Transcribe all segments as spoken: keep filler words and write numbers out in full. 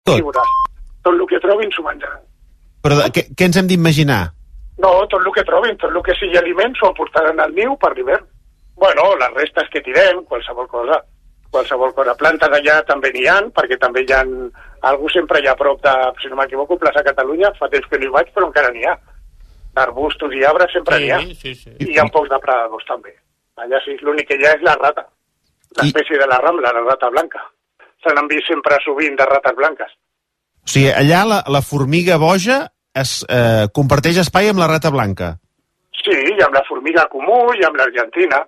Tot. Tot el que trobin s'ho menjaran. Però de, què, què ens hem d'imaginar? No, tot el que trobin, tot el que sigui aliment s'ho portaran al niu per l'hivern. Bueno, les restes que tirem, qualsevol cosa. Qualsevol cosa. Plantes allà també n'hi ha, perquè també hi ha... Algú sempre hi ha a prop de, si no m'equivoco, plaça Catalunya, fa temps que no hi vaig, però encara n'hi ha. D'arbustos i arbres sempre n'hi ha. Sí, sí. I hi ha pocs depredadors també. Allà sí, l'únic que hi ha és la rata. L'espècie de la rambla, la rata blanca. Se n'han vist sempre sovint de rates blanques. O sigui, allà la, la formiga boja es eh, comparteix espai amb la rata blanca. Sí, i amb la formiga comú i amb l'argentina.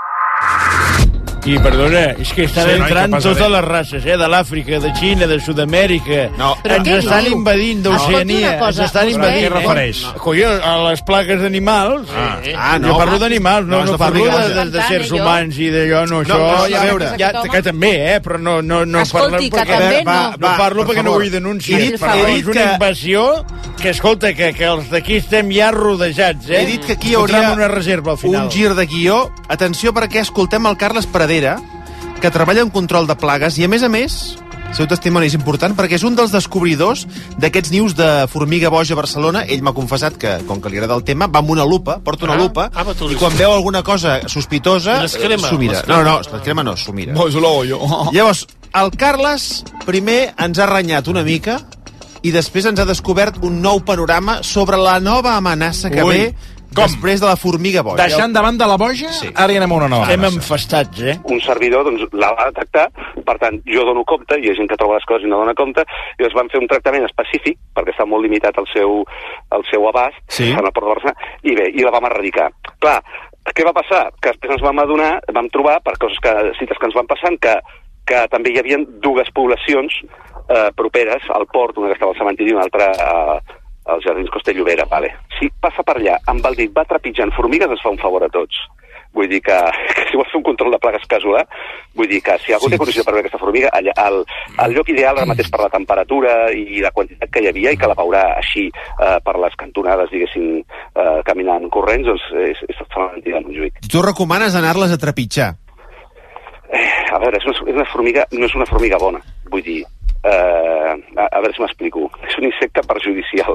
I, perdona, és que estan Sí, no, entrant què passa, totes bé? les races, eh? De l'Àfrica, de Xina, de Sud-amèrica. No. Però Ens què estan diu? invadint d'Oceania. Escolti una cosa, Ens estan vostè- invadint. A què refereix? Eh? Colló, a les plagues d'animals. Ah. Eh, Ah, no. Jo parlo d'animals, no, No, és no la parlo formiga de, boja. de, de sers Jo- humans i d'allò, no, això... no, ja, a veure. ja, que també, eh? Però no, no, no Escolti, parlem que perquè... també va, no. No va, parlo per perquè no favor. vull denunciar. He dit- però he dit és una que- invasió que, escolta, que, que els d'aquí estem ja rodejats, eh? He dit que aquí hi Fotrem hauria una reserva al final. un gir de guió. Atenció, perquè escoltem el Carles Pradera, que treballa en control de plagues, i a més a més, el seu testimoni és important perquè és un dels descobridors d'aquests nius de formiga boja a Barcelona. Ell m'ha confessat que, com que li agrada el tema, va amb una lupa, porta una Ah, lupa, ah, però tu i li- quan veu alguna cosa sospitosa, I les crema, s'ho mira. les No, crema. no, les crema no, s'ho mira. No, és l'ollo. Llavors, el Carles primer ens ha renyat una mica i després ens ha descobert un nou panorama sobre la nova amenaça que Ui, ve com? després de la formiga boja. Deixant davant de la boja, Sí. ara hi anem a una nova. Estem amenaça. enfastats, eh? un servidor doncs, la va detectar, per tant, jo dono compte, hi ha gent que troba les coses i no dona compte, i es van fer un tractament específic, perquè està molt limitat el seu, el seu abast, Sí. en el port de Barcelona, i bé, i la vam erradicar. Clar, què va passar? Que després ens vam adonar, vam trobar, per coses que, cites que ens van passant, que, que també hi havia dues poblacions eh, properes al port, una que estava al cementiri i una altra a, als Jardins Costa i Llobera, vale. Si passa per allà amb el dit va trepitjant formigues, es fa un favor a tots. Vull dir que, que si vols fer un control de plagues casolà, vull dir que si algú Sí. té condició per veure aquesta formiga, allà, el, el lloc ideal ara mateix per la temperatura i la quantitat que hi havia i que la veurà així eh, per les cantonades, diguéssim, eh, caminant corrents, doncs és, és el cementiri de Montjuïc. Tu recomanes anar-les a trepitjar. Eh, a veure, és una, és una formiga, no és una formiga bona, vull dir, eh, a, a veure si m'explico. És un insecte perjudicial.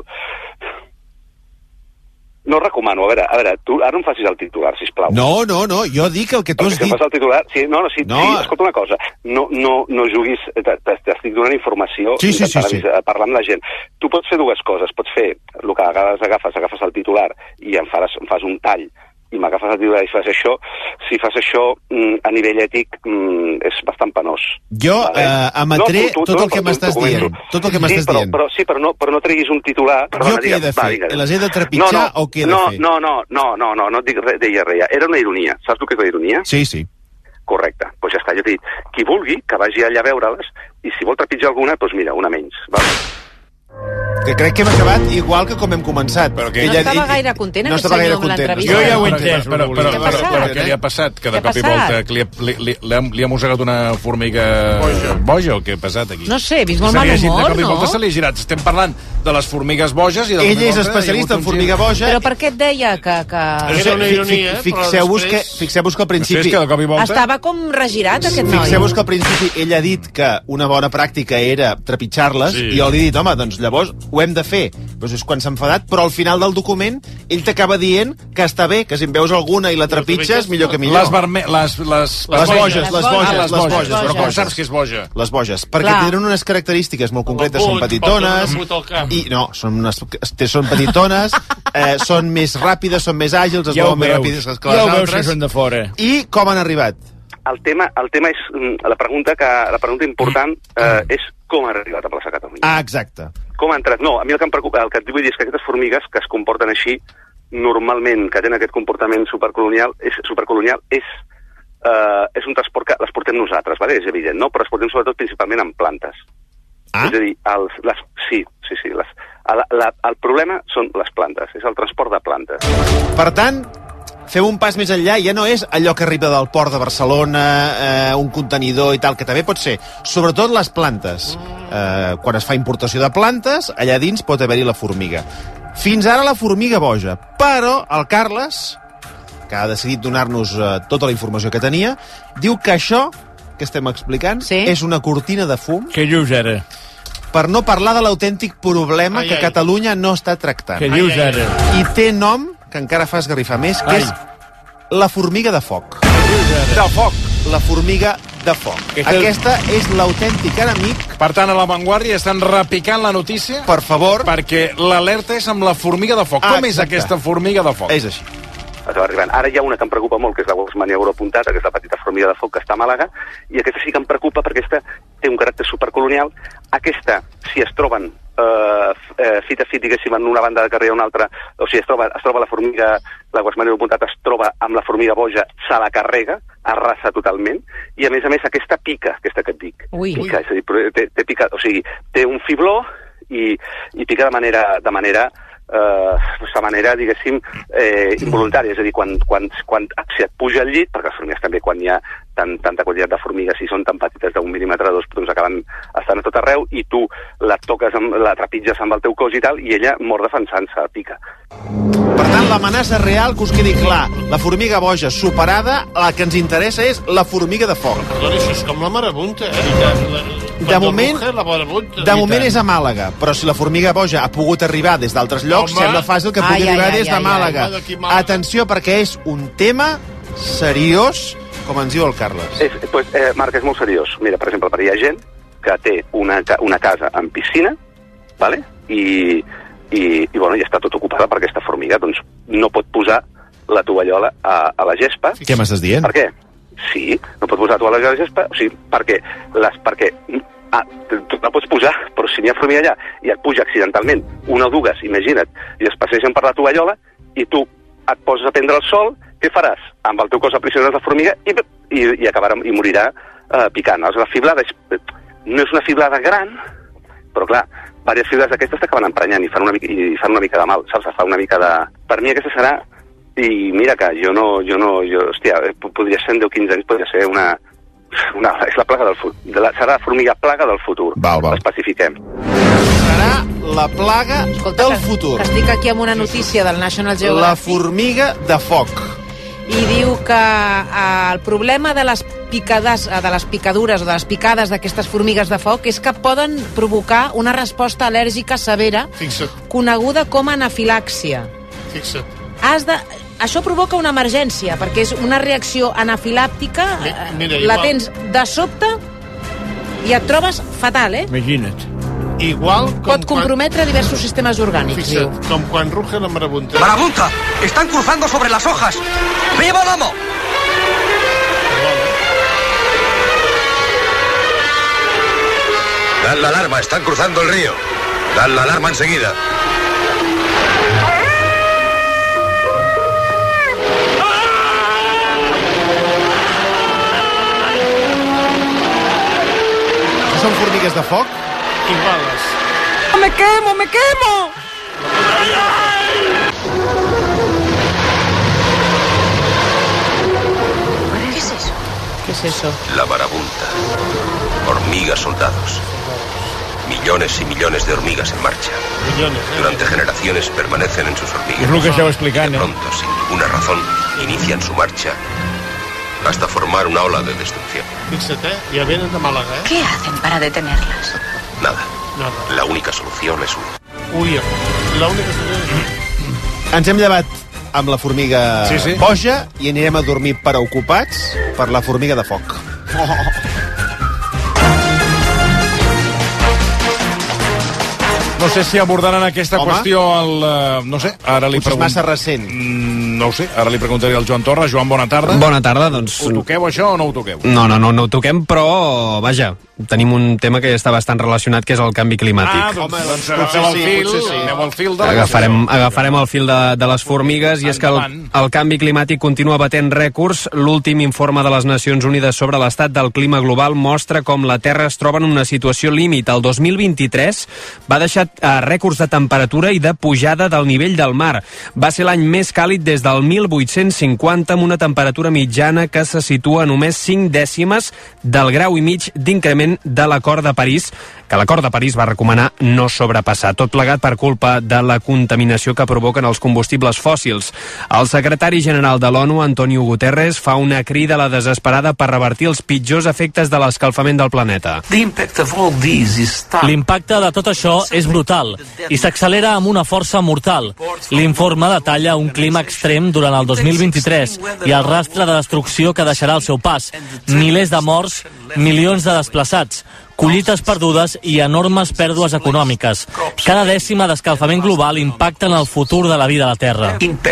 No recomano, a veure, a veure, tu ara no em facis el titular, sisplau. No, no, no, jo dic el que tu Perquè has si em dit. fas el titular... Sí, no, no, sí, No. sí, escolta una cosa. No, no, no juguis... t- t- T'estic donant informació Sí, sí, sí, intentant sí. avisar- parlar amb la gent. Tu pots fer dues coses. Pots fer el que a vegades agafes, agafes el titular i em fas, em fas un tall i m'agafes el titular i fas això. Si fas això, mm, a nivell ètic, mm, és bastant penós. Jo eh, emetré tu- tu- tot tu- el que tu- m'estàs documento. dient. Tot el que m'estàs sí, però, dient. Però, sí, però no, però no treguis un titular... Jo Perdona, què he de digue'm. Va, fer? digue'm. Les he de trepitjar no, no, o què he de no, fer? No, no, no, no, no, no et dic res, deia res. Era una ironia. Saps tu què és la ironia? Sí, sí. Correcte. Doncs pues ja està, jo t'he dit. Qui vulgui, que vagi allà a veure-les, i si vol trepitjar alguna, doncs mira, una menys. Val? Que crec que hem acabat igual que com hem començat. Però que- No Ella- estava ell- gaire content, no aquest estava gaire senyor, amb content. l'entrevista. Jo ja ho he Però- entès. Però, però, Què ha però, passat? però què li ha passat? Que de Què ha cop i passat? volta que li, ha- li, li, li, ha, li ha mossegat una formiga boja. boja o què ha passat aquí? No sé, he vist molt Se li mal ha girat- humor, De cop i volta no? se li ha girat. Estem parlant de les formigues boges i de Ell cop i és volta especialista hi ha en hagut un formiga gir. boja. Però per què et deia que... que... Era una Fi- fi- ironia, però Fixeu-vos que, després- fixeu-vos que al No sé, principi... és que de cop i volta... Estava com regirat, aquest noi. Fixeu-vos que al principi ell ha dit que una bona pràctica era trepitjar-les, Sí. i jo li he dit, home, doncs llavors ho hem de fer. Doncs és quan s'ha enfadat, però al final del document ell t'acaba dient que està bé, que si en veus alguna i la trepitges, millor que millor. Les, verme... les, les, Les boges, boges, les boges, Ah, les les boges. boges, Però com boges. saps que és boja? Les boges, perquè Clar. tenen unes característiques molt concretes, Com són un put, petitones, porten un put al camp. i no, són, unes, són petitones, eh, són més ràpides, són més àgils, es Ja ho mouen més veus, ràpides que ja les ho veus que altres. són de fora. I com han arribat? El tema, el tema és... mm, La pregunta, que, la pregunta important eh, és com ha arribat a plaça Catalunya. Ah, exacte. Com ha entrat? No, a mi el que em preocupa, el que et vull dir és que aquestes formigues que es comporten així, normalment, que tenen aquest comportament supercolonial, és, supercolonial, és, eh, és un transport que les portem nosaltres, vale? És evident, no? Però les portem sobretot principalment en plantes. Ah? És a dir, els, les, sí, sí, sí. Les, la, la, el problema són les plantes, és el transport de plantes. Per tant, fem un pas més enllà, ja no és allò que arriba del port de Barcelona, eh, un contenidor i tal, que també pot ser, sobretot les plantes. Eh, quan es fa importació de plantes, allà dins pot haver-hi la formiga. Fins ara la formiga boja, però el Carles, que ha decidit donar-nos eh, tota la informació que tenia, diu que això que estem explicant Sí. és una cortina de fum. Què dius ara? per no parlar de l'autèntic problema ai, que ai. Catalunya no està tractant. Què dius ara? I té nom, que encara fa esgarrifar més, que Ai. és la formiga de foc. De foc. La formiga de foc. Aquesta- Aquesta és l'autèntic enemic. Per tant, a La Vanguardia estan repicant la notícia Per favor, perquè l'alerta és amb la formiga de foc. Ah, Com és exacte. aquesta formiga de foc? és així. Estava arribant. Ara hi ha una que em preocupa molt, que és la Wolfsmania europuntata, que és la petita formiga de foc que està a Màlaga, i aquesta sí que em preocupa perquè aquesta té un caràcter supercolonial. Aquesta, si es troben eh, eh, fit a fit, diguéssim, en una banda de carrer o una altra, o sigui, es troba, es troba la formiga, la Wolfsmania europuntata es troba amb la formiga boja, se la carrega, arrasa totalment, i a més a més aquesta pica, aquesta que et dic. Ui. Pica, és a dir, però té, té pica, o sigui, té un fibló i, i pica de manera, de manera eh, de manera, diguéssim, eh, involuntària. És a dir, quan, quan, quan si et puja al llit, perquè les formigues també, quan hi ha tant, tanta quantitat de formigues, si són tan petites d'un mil·límetre o dos, doncs acaben estant a tot arreu, i tu la toques, amb, la trepitges amb el teu cos i tal, i ella mor defensant-se, pica. Per tant, l'amenaça real, que us quedi clar, la formiga boja superada, la que ens interessa és la formiga de foc. Perdona, això és com la marabunta, eh? De moment, la marabunta. de moment és a Màlaga, però si la formiga boja ha pogut arribar des d'altres llocs, Home. sembla fàcil que pugui Ai, ai, arribar ai, des de ai, Màlaga. ai, d'aquí Màlaga. Atenció, perquè és un tema seriós, com ens diu el Carles. És, pues, eh, Marc, és molt seriós. Mira, per exemple, hi ha gent que té una, una casa amb piscina, vale? I, i, i, bueno, i està tot ocupada per aquesta formiga, doncs no pot posar la tovallola a, a la gespa. Què m'estàs dient? Per què? Sí, no pot posar la tovallola a la gespa, o sigui, perquè, les, perquè ah, tu la pots posar, però si n'hi ha formiga allà i et puja accidentalment una o dues, imagina't, i es passegen per la tovallola i tu et poses a prendre el sol, què faràs? Amb el teu cos aprisionat la formiga i, i, i acabarà i morirà eh, picant. Aleshores, la fiblada és, no és una fiblada gran, però clar, diverses fiblades d'aquestes t'acaben emprenyant i fan, una mica, i fan una mica de mal, saps? Fa una mica de... Per mi aquesta serà... I mira que jo no... Jo no jo, hòstia, podria ser en deu o quinze anys, podria ser una... una és la plaga del futur. La, serà la formiga plaga del futur. Val, val. L'especifiquem. Serà la plaga Escolta, del que, futur. que estic aquí amb una notícia del National La Geographic formiga de foc. i diu que eh, el problema de les picades, eh, de les picadures o de les picades d'aquestes formigues de foc és que poden provocar una resposta al·lèrgica severa Fixa't, coneguda com a anafilàxia. fixa't. Has de... Això provoca una emergència, perquè és una reacció anafilàptica, Mi- eh, mira, la igual- tens de sobte i et trobes fatal, eh? Imagina't. Igual com Pot comprometre diversos sistemes quan... orgànics, diu. Fixa't, com quan ruge la marabunta. ¡Marabunta! ¡Están cruzando sobre las hojas! ¡Viva el amo! Dan la alarma, están cruzando el río. Dan la alarma enseguida. Són formigues de foc? Iguales. ¡Me quemo, me quemo! ¿Qué es eso? ¿Qué es eso? La marabunta. Hormigas soldados. Millones y millones de hormigas en marcha. Millones, eh? Durante generaciones permanecen en sus hormigueros. És el que esteu explicant, De eh? pronto, sin ninguna razón, inician su marcha hasta formar una ola de destrucción. Fixa't, eh? Ja venen de Màlaga, eh? ¿Qué hacen para detenerlas? Nada. Nada. La única solución es una. Ui, l'única solució... Ens hem llevat amb la formiga Sí, sí. boja i anirem a dormir preocupats per la formiga de foc. No sé si abordaran aquesta Home. qüestió al... eh, no sé, ara li Potser és pregunto... massa recent. Mm, no ho sé, ara li preguntaré al Joan Torra. Joan, bona tarda. Bona tarda, doncs... Ho toqueu, això, o no ho toqueu? No, no, no, no ho toquem, però, vaja, tenim un tema que ja està bastant relacionat, que és el canvi climàtic. Ah, doncs, Home, doncs potser agafeu el sí, fil, potser sí. aneu al fil de la Agafarem, qüestió. agafarem el fil de, de les formigues, i és que el, Endavant. el canvi climàtic continua batent rècords. L'últim informe de les Nacions Unides sobre l'estat del clima global mostra com la Terra es troba en una situació límit. El dos mil vint-i-tres va deixar eh, rècords de temperatura i de pujada del nivell del mar. Va ser l'any més càlid des del mil vuit-cents cinquanta, amb una temperatura mitjana que se situa a només cinc dècimes del grau i mig d'increment de l'acord de París, que l'Acord de París va recomanar no sobrepassar. Tot plegat per culpa de la contaminació que provoquen els combustibles fòssils. El secretari general de l'ONU, Antonio Guterres, fa una crida a la desesperada per revertir els pitjors efectes de l'escalfament del planeta. L'impacte de tot això és brutal i s'accelera amb una força mortal. L'informe detalla un clima extrem durant el dos mil vint-i-tres i el rastre de destrucció que deixarà al seu pas. Milers de morts, milions de desplaçats, collites perdudes i enormes pèrdues econòmiques. Cada dècima d'escalfament global impacta en el futur de la vida a la Terra.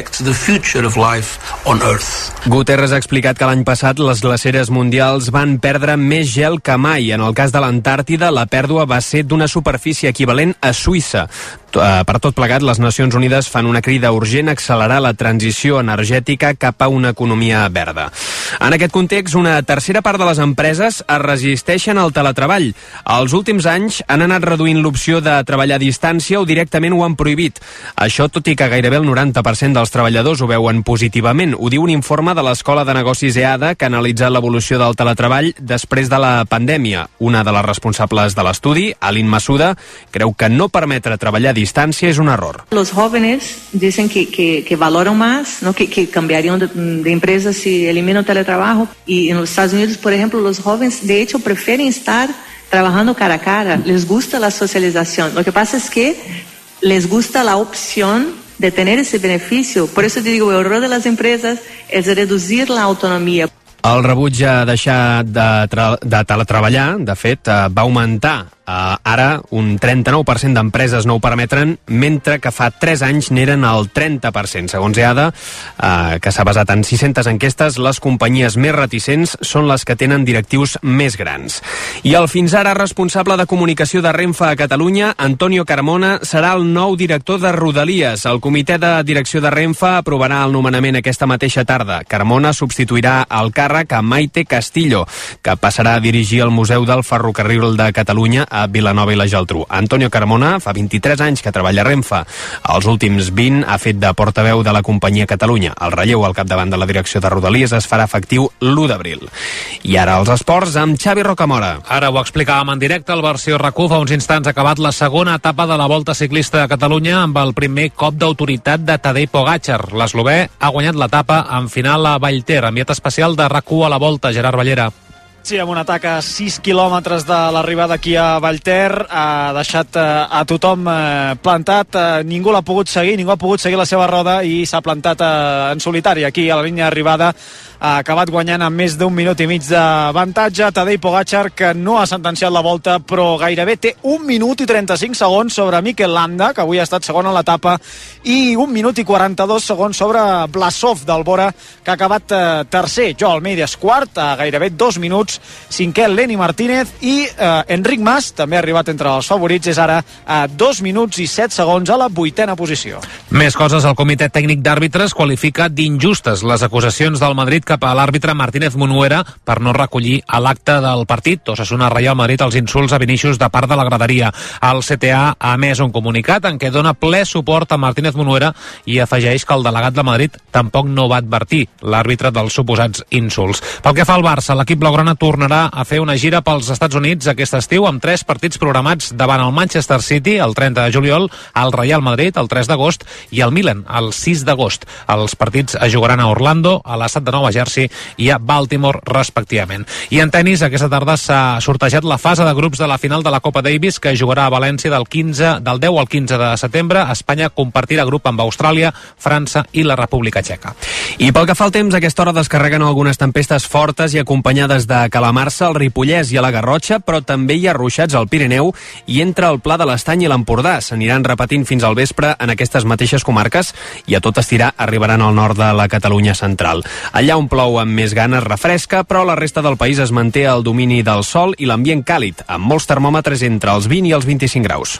Guterres ha explicat que l'any passat les glaceres mundials van perdre més gel que mai. En el cas de l'Antàrtida, la pèrdua va ser d'una superfície equivalent a Suïssa. Per tot plegat, les Nacions Unides fan una crida urgent a accelerar la transició energètica cap a una economia verda. En aquest context, una tercera part de les empreses es resisteixen al teletreball. Els últims anys han anat reduint l'opció de treballar a distància o directament ho han prohibit. Això tot i que gairebé el noranta per cent dels treballadors ho veuen positivament. Ho diu un informe de l'Escola de Negocis EADA que ha analitzat l'evolució del teletreball després de la pandèmia. Una de les responsables de l'estudi, Aline Masuda, creu que no permetre treballar a distància es un error. Los jóvenes dicen que, que, que valoran más, ¿no? que, que cambiarían de, de empresa si eliminan el teletrabajo. Y en los Estados Unidos, por ejemplo, los jóvenes de hecho prefieren estar trabajando cara a cara. Les gusta la socialización. Lo que pasa es que les gusta la opción de tener ese beneficio. Por eso te digo, el error de las empresas es reducir la autonomía. El rebuig a deixar de, de teletreballar, de fet, va augmentar. Uh, ara un trenta-nou per cent d'empreses no ho permetren, mentre que fa tres anys n'eren el trenta per cent. Segons EADA, uh, que s'ha basat en sis-centes enquestes, les companyies més reticents són les que tenen directius més grans. I el fins ara responsable de comunicació de Renfe a Catalunya, Antonio Carmona, serà el nou director de Rodalies. El comitè de direcció de Renfe aprovarà el nomenament aquesta mateixa tarda. Carmona substituirà el càrrec a Maite Castillo, que passarà a dirigir el Museu del Ferrocarril de Catalunya a Vilanova i la Geltrú. Antonio Carmona fa vint-i-tres anys que treballa a Renfe. Els últims vint ha fet de portaveu de la companyia Catalunya. El relleu al capdavant de la direcció de Rodalies es farà efectiu l'u d'abril. I ara els esports amb Xavi Rocamora. Ara ho explicàvem en directe al versió RAC u. Fa uns instants ha acabat la segona etapa de la Volta Ciclista a Catalunya amb el primer cop d'autoritat de Tadej Pogačar. L'eslovè ha guanyat l'etapa en final a Vallter. Enviat especial de RAC u a la Volta, Gerard Ballera. Sí, amb un atac a sis quilòmetres de l'arribada aquí a Vallter, ha deixat eh, a tothom eh, plantat, eh, ningú l'ha pogut seguir, ningú ha pogut seguir la seva roda i s'ha plantat eh, en solitari aquí a la línia d'arribada. Ha acabat guanyant amb més d'un minut i mig d'avantatge. Tadej Pogačar, que no ha sentenciat la volta, però gairebé té un minut i trenta-cinc segons sobre Mikel Landa, que avui ha estat segon en l'etapa, i un minut i quaranta-dos segons sobre Blasov del Bora, que ha acabat eh, tercer. Jo Almeida és quart, a gairebé dos minuts. Cinquè, Lenny Martínez, i eh, Enric Mas, també ha arribat entre els favorits, és ara a dos minuts i set segons a la vuitena posició. Més coses, el comitè tècnic d'àrbitres qualifica d'injustes les acusacions del Madrid cap a l'àrbitre Martínez Munuera per no recollir a l'acte del partit Osasuna Reial Madrid els insults a Vinícius de part de la graderia. El C T A ha emès un comunicat en què dona ple suport a Martínez Munuera i afegeix que el delegat de Madrid tampoc no va advertir l'àrbitre dels suposats insults. Pel que fa al Barça, l'equip blaugrana tornarà a fer una gira pels Estats Units aquest estiu amb tres partits programats davant el Manchester City el trenta de juliol, el Real Madrid el tres d'agost i el Milan el sis d'agost. Els partits es jugaran a Orlando, a l'estat de Nova Jersey i a Baltimore, respectivament. I en tenis, aquesta tarda s'ha sortejat la fase de grups de la final de la Copa Davis, que jugarà a València del quinze, del deu al quinze de setembre. Espanya compartirà grup amb Austràlia, França i la República Txeca. I pel que fa al temps, a aquesta hora descarreguen algunes tempestes fortes i acompanyades de calamarsa al Ripollès i a la Garrotxa, però també hi ha ruixats al Pirineu i entre el Pla de l'Estany i l'Empordà. S'aniran repetint fins al vespre en aquestes mateixes comarques i a tot estirar arribaran al nord de la Catalunya central. Allà on plou amb més ganes refresca, però la resta del país es manté el domini del sol i l'ambient càlid, amb molts termòmetres entre els vint i els vint-i-cinc graus.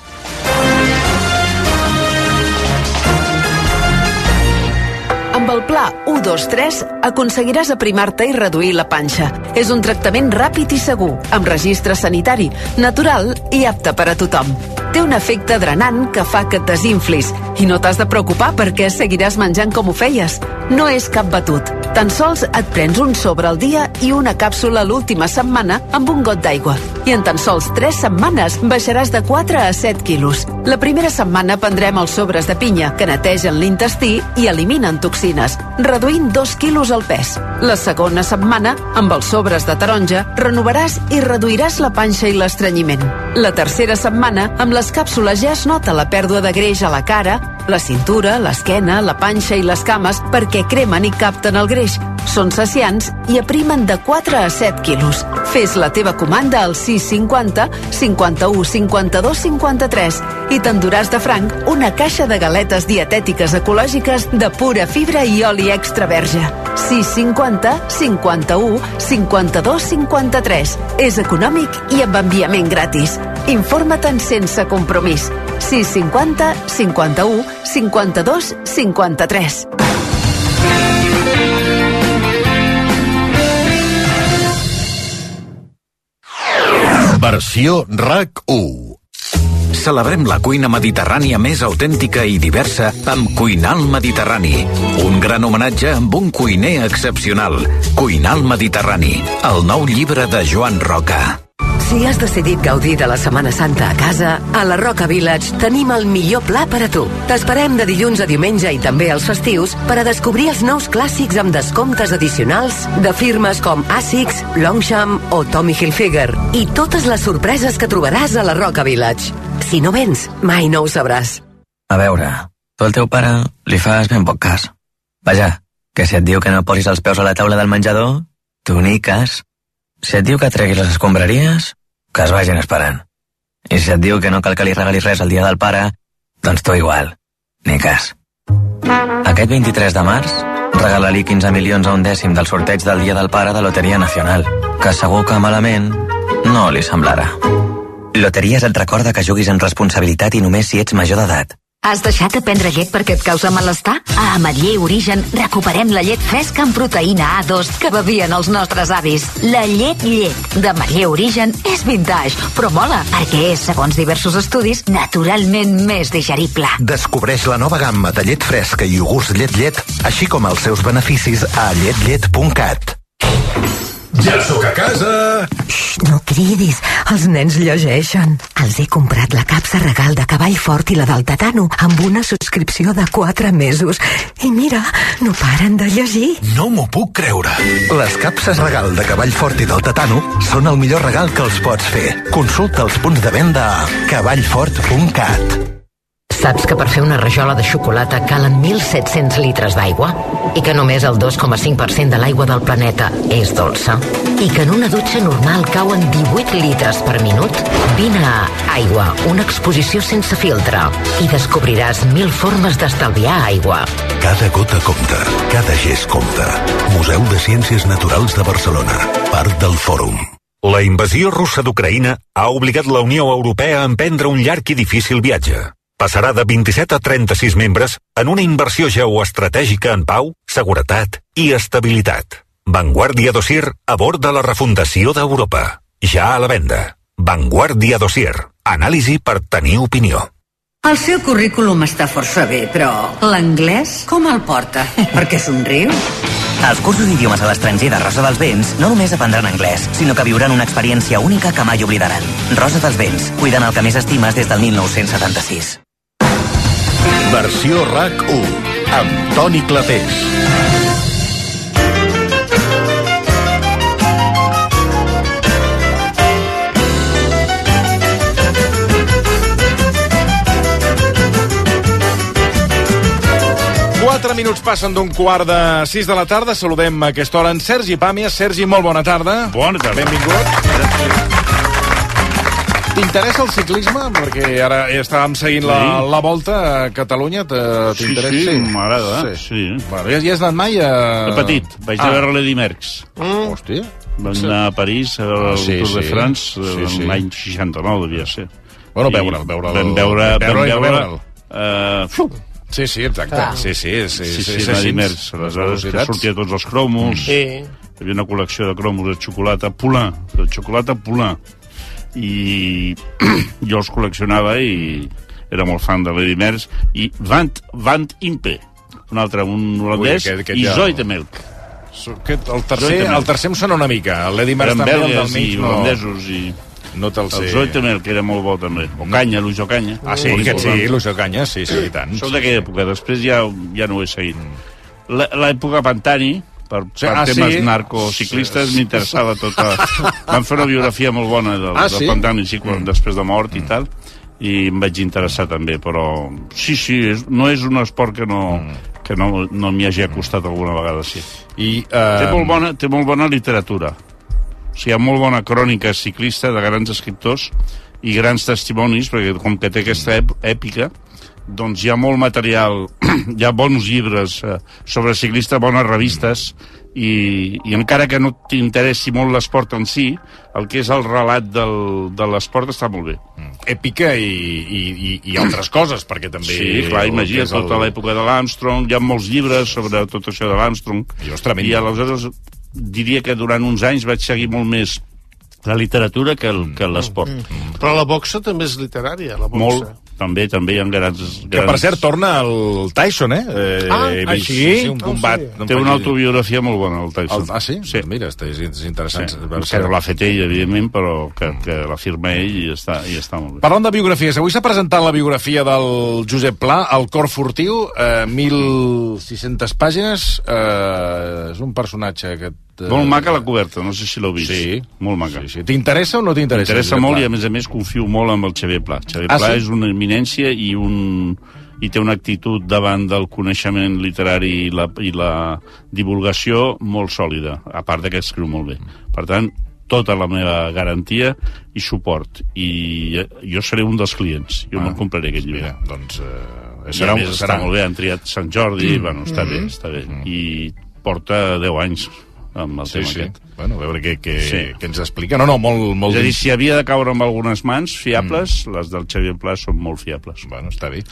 Amb el pla u dos tres aconseguiràs aprimar-te i reduir la panxa. És un tractament ràpid i segur, amb registre sanitari, natural i apte per a tothom. Té un efecte drenant que fa que et desinflis i no t'has de preocupar perquè seguiràs menjant com ho feies. No és cap batut. Tan sols et prens un sobre al dia i una càpsula l'última setmana amb un got d'aigua. i en tan sols tres setmanes baixaràs de quatre a set quilos. La primera setmana prendrem els sobres de pinya, que netegen l'intestí i eliminen toxines, reduint dos quilos el pes. La segona setmana, amb els sobres de taronja, renovaràs i reduiràs la panxa i l'estrenyiment. La tercera setmana, amb les càpsules ja es nota la pèrdua de greix a la cara, la cintura, l'esquena, la panxa i les cames perquè cremen i capten el greix. Són saciants i aprimen de quatre a set quilos. Fes la teva comanda al sis cinquanta cinquanta-u cinquanta-dos cinquanta-tres i t'enduràs de franc una caixa de galetes dietètiques ecològiques de pura fibra i oli extra verge. sis cinquanta cinquanta-u cinquanta-dos cinquanta-tres. És econòmic i amb enviament gratis. Informa-te'n sense compromís. sis cinquanta cinquanta-u cinquanta-dos cinquanta-tres. Versió R A C u. Celebrem la cuina mediterrània més autèntica i diversa amb Cuinar al Mediterrani. Un gran homenatge amb un cuiner excepcional. Cuinar al Mediterrani, el nou llibre de Joan Roca. Si has decidit gaudir de la Setmana Santa a casa, a la Roca Village tenim el millor pla per a tu. T'esperem de dilluns a diumenge i també als festius per a descobrir els nous clàssics amb descomptes addicionals de firmes com Asics, Longchamp o Tommy Hilfiger i totes les sorpreses que trobaràs a la Roca Village. Si no vens, mai no ho sabràs. A veure, tu al teu pare li fas ben poc cas. Vaja, que si et diu que no posis els peus a la taula del menjador, tu ni cas. Si et diu que treguis les escombraries, que es vagin esperant. I si et diu que no cal que li regalis res el dia del pare, doncs tu igual, ni cas. Aquest vint-i-tres de març, regala-li quinze milions a un dècim del sorteig del Dia del Pare de Loteria Nacional, que segur que malament no li semblarà. Loteries et recorda que juguis amb responsabilitat i només si ets major d'edat. Has deixat de prendre llet perquè et causa malestar? A Ametller Origen recuperem la llet fresca amb proteïna A dos que bevien els nostres avis. La llet llet d'Ametller Origen és vintage, però mola, perquè és, segons diversos estudis, naturalment més digerible. Descobreix la nova gamma de llet fresca i iogurts llet llet, així com els seus beneficis a llet llet punt cat. Ja sóc a casa! Xxt, no cridis, els nens llegeixen. Els he comprat la capsa regal de Cavall Fort i la del Tetano amb una subscripció de quatre mesos. I mira, no paren de llegir. No m'ho puc creure. Les capses regal de Cavall Fort i del Tetano són el millor regal que els pots fer. Consulta els punts de venda a cavall fort punt cat. Saps que per fer una rajola de xocolata calen mil set-cents litres d'aigua? I que només el dos coma cinc per cent de l'aigua del planeta és dolça? I que en una dutxa normal cauen divuit litres per minut? Vine a Aigua, una exposició sense filtre, i descobriràs mil formes d'estalviar aigua. Cada gota compta, cada gest compta. Museu de Ciències Naturals de Barcelona, part del Fòrum. La invasió russa d'Ucraïna ha obligat la Unió Europea a emprendre un llarg i difícil viatge. Passarà de vint-i-set a trenta-sis membres en una inversió geoestratègica en pau, seguretat i estabilitat. Vanguardia Dossier a bord de la refundació d'Europa. Ja a la venda. Vanguardia Dossier. Anàlisi per tenir opinió. El seu currículum està força bé, però l'anglès com el porta? Per què somriu? Als cursos d'idiomes a l'estranger de Rosa dels Vents no només aprendran anglès, sinó que viuran una experiència única que mai oblidaran. Rosa dels Vents, cuidant el que més estimes des del mil nou-cents setanta-sis. Versió R A C u, amb Toni Clapés. Quatre minuts passen d'un quart de sis de la tarda. Saludem a aquesta hora en Sergi Pàmies. Sergi, molt bona tarda. Bona tarda. Benvingut. T'interessa el ciclisme? Perquè ara ja estàvem seguint la, Sí. la volta a Catalunya. T'interessa? Sí, sí, m'agrada. Sí. Bueno, ja, ja has anat mai a... De petit, vaig Ah. a veure l'Eddy Merckx. Mm. Hòstia. Vam anar a París a veure Ah, el sí, Tour de sí. France Sí, sí. l'any seixanta-nou, devia ser. Bueno, I veure'l, veure'l. Vam veure... Veure'l Vam i no veure... veure'l. Uh, Sí, sí, exacte. Clar. Sí, sí, sí. sí, sí, és l'Eddy així. Merckx. Aleshores, que Velocitats. sortia tots els cromos. Sí. Hi havia una col·lecció de cromos de xocolata Poulain, de xocolata Poulain. I jo els col·leccionava i era molt fan de l'Eddy Merckx. I Van, Van Impe, un altre, un holandès, Ui, aquest- aquest i ja- Zoetemelk. Aquest, el, tercer, el tercer em sona una mica. L'Eddy Merckx Eren també, el del belgues mig, i no... holandesos i... no te'l sé. El Zoe també, que era molt bo, també. O Canya, l'Ujo Canya. Ah, sí, aquest sí, l'Ujo Canya, sí, sí, i tant. Sóc d'aquella època, després ja, ja no ho he seguit. L'època Pantani, per, per ah, temes sí? narcociclistes, sí. m'interessava tota... Van fer una biografia molt bona del, ah, sí? del Pantani, sí, quan, mm. després de mort i tal, i em vaig interessar també, però sí, sí, és, no és un esport que no... Mm. que no, no m'hi hagi acostat alguna vegada, sí. I, uh... té, molt bona, té molt bona literatura. O sigui, hi ha molt bona crònica ciclista de grans escriptors i grans testimonis, perquè com que té aquesta èpica, doncs hi ha molt material, hi ha bons llibres eh, sobre ciclista, bones revistes, i, i encara que no t'interessi molt l'esport en si, el que és el relat del, de l'esport està molt bé. Èpica i, i, i altres coses, perquè també... Sí, clar, imagina tota el... l'època de l'Armstrong, hi ha molts llibres sobre tot això de l'Armstrong, i, i aleshores diria que durant uns anys vaig seguir molt més la literatura que l'esport. Mm. Mm. Però la boxa també és literària, la boxa. Molt. També, també hi ha grans... grans... Que, per cert, torna el Tyson, eh? eh ah, així? Sí, un combat... Oh, sí. Té una autobiografia molt bona, el Tyson. El, ah, sí? sí? Mira, és, és interessant. Sí. Que no l'ha fet ell, evidentment, però que, que la firma ell i està, i està molt bé. Parlant de biografies, avui s'ha presentat la biografia del Josep Pla, El cor furtiu, eh, mil sis-centes pàgines. Eh, és un personatge que... Eh... Molt maca la coberta, no sé si l'heu vist. Sí. Molt maca. Sí, sí. T'interessa o no t'interessa? M'interessa molt i, a més a més, confio molt en el Xavier Pla. Xavier ah, Pla sí? és una eminència i un... i té una actitud davant del coneixement literari i la, i la divulgació molt sòlida, a part que escriu molt bé. Per tant, tota la meva garantia i suport. I jo seré un dels clients. Jo ah, me'l compraré aquest llibre. Mira, doncs... Eh, serà, més, serà molt bé, han triat Sant Jordi, mm. bueno, està mm. bé, està bé. Mm. I porta deu anys amb el sí, tema sí. aquest. Bueno, a veure què, què, sí. què ens explica. No, no, molt... molt és a dir, si havia de caure amb algunes mans fiables, mm. les del Xavier Pla són molt fiables. Bueno, està bé.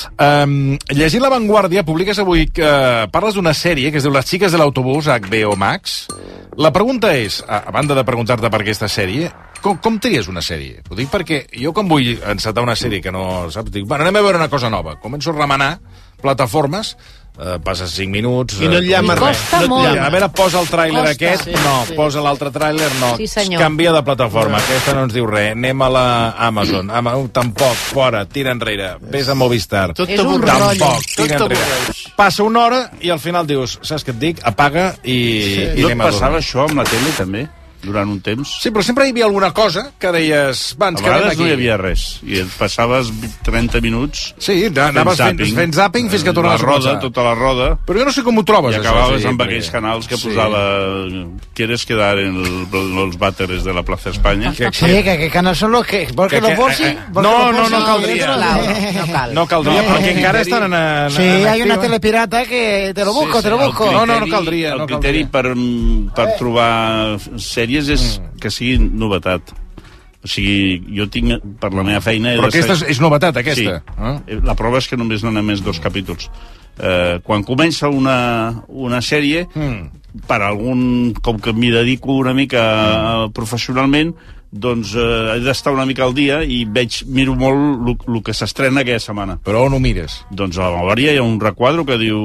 Um, llegint La Vanguardia, publiques avui que parles d'una sèrie que es diu Les xiques de l'autobús, a H B O Max. La pregunta és, a, a banda de preguntar-te per aquesta sèrie, com, com tries una sèrie? Ho dic perquè jo quan vull encetar una sèrie que no saps, dic, bueno, anem a veure una cosa nova. Començo a remenar plataformes, Uh, passes cinc minuts... I no et llama res. No et llama. A veure, posa el tràiler aquest, sí, no. Sí. Posa l'altre tràiler, no. Sí, canvia de plataforma, no. Aquesta no ens diu res. Anem a la Amazon. Ama, uh, tampoc, fora, tira enrere. Ves a Movistar. Tot és un rotllo. Tampoc, tira enrere. Passa una hora i al final dius, saps què et dic? Apaga i, sí. i no anem a et passava això amb la tele, també? Durant un temps. Sí, però sempre hi havia alguna cosa que deies... Va, ens a vegades no hi havia res. I et passaves trenta minuts sí, anaves fent, fent, fent zapping fins que tornaves a roda, a tota la roda. Però jo no sé com ho trobes, I acabaves això, sí, amb perquè... aquells canals que sí. posava ¿Quieres quedar en el, los váteres de la Plaza España? Que, sí, que, que canals són los que... Vol que, que lo posi? Eh, no, no, no caldria. No cal. No caldria, no, perquè encara estan en... en sí, en hay una telepirata que te lo busco, sí, sí, te lo busco. No, no, no caldria. El criteri per, per trobar sèries és que sigui novetat. O sigui, jo tinc, per la meva feina... Però aquesta és, és novetat, aquesta? Sí. Ah. La prova és que només n'han més dos capítols. Eh, quan comença una, una sèrie, mm. per algun... Com que m'hi dedico una mica mm. professionalment, doncs eh, he d'estar una mica al dia i veig, miro molt el que s'estrena aquella setmana. Però on ho mires? Doncs a la memòria hi ha un requadro que diu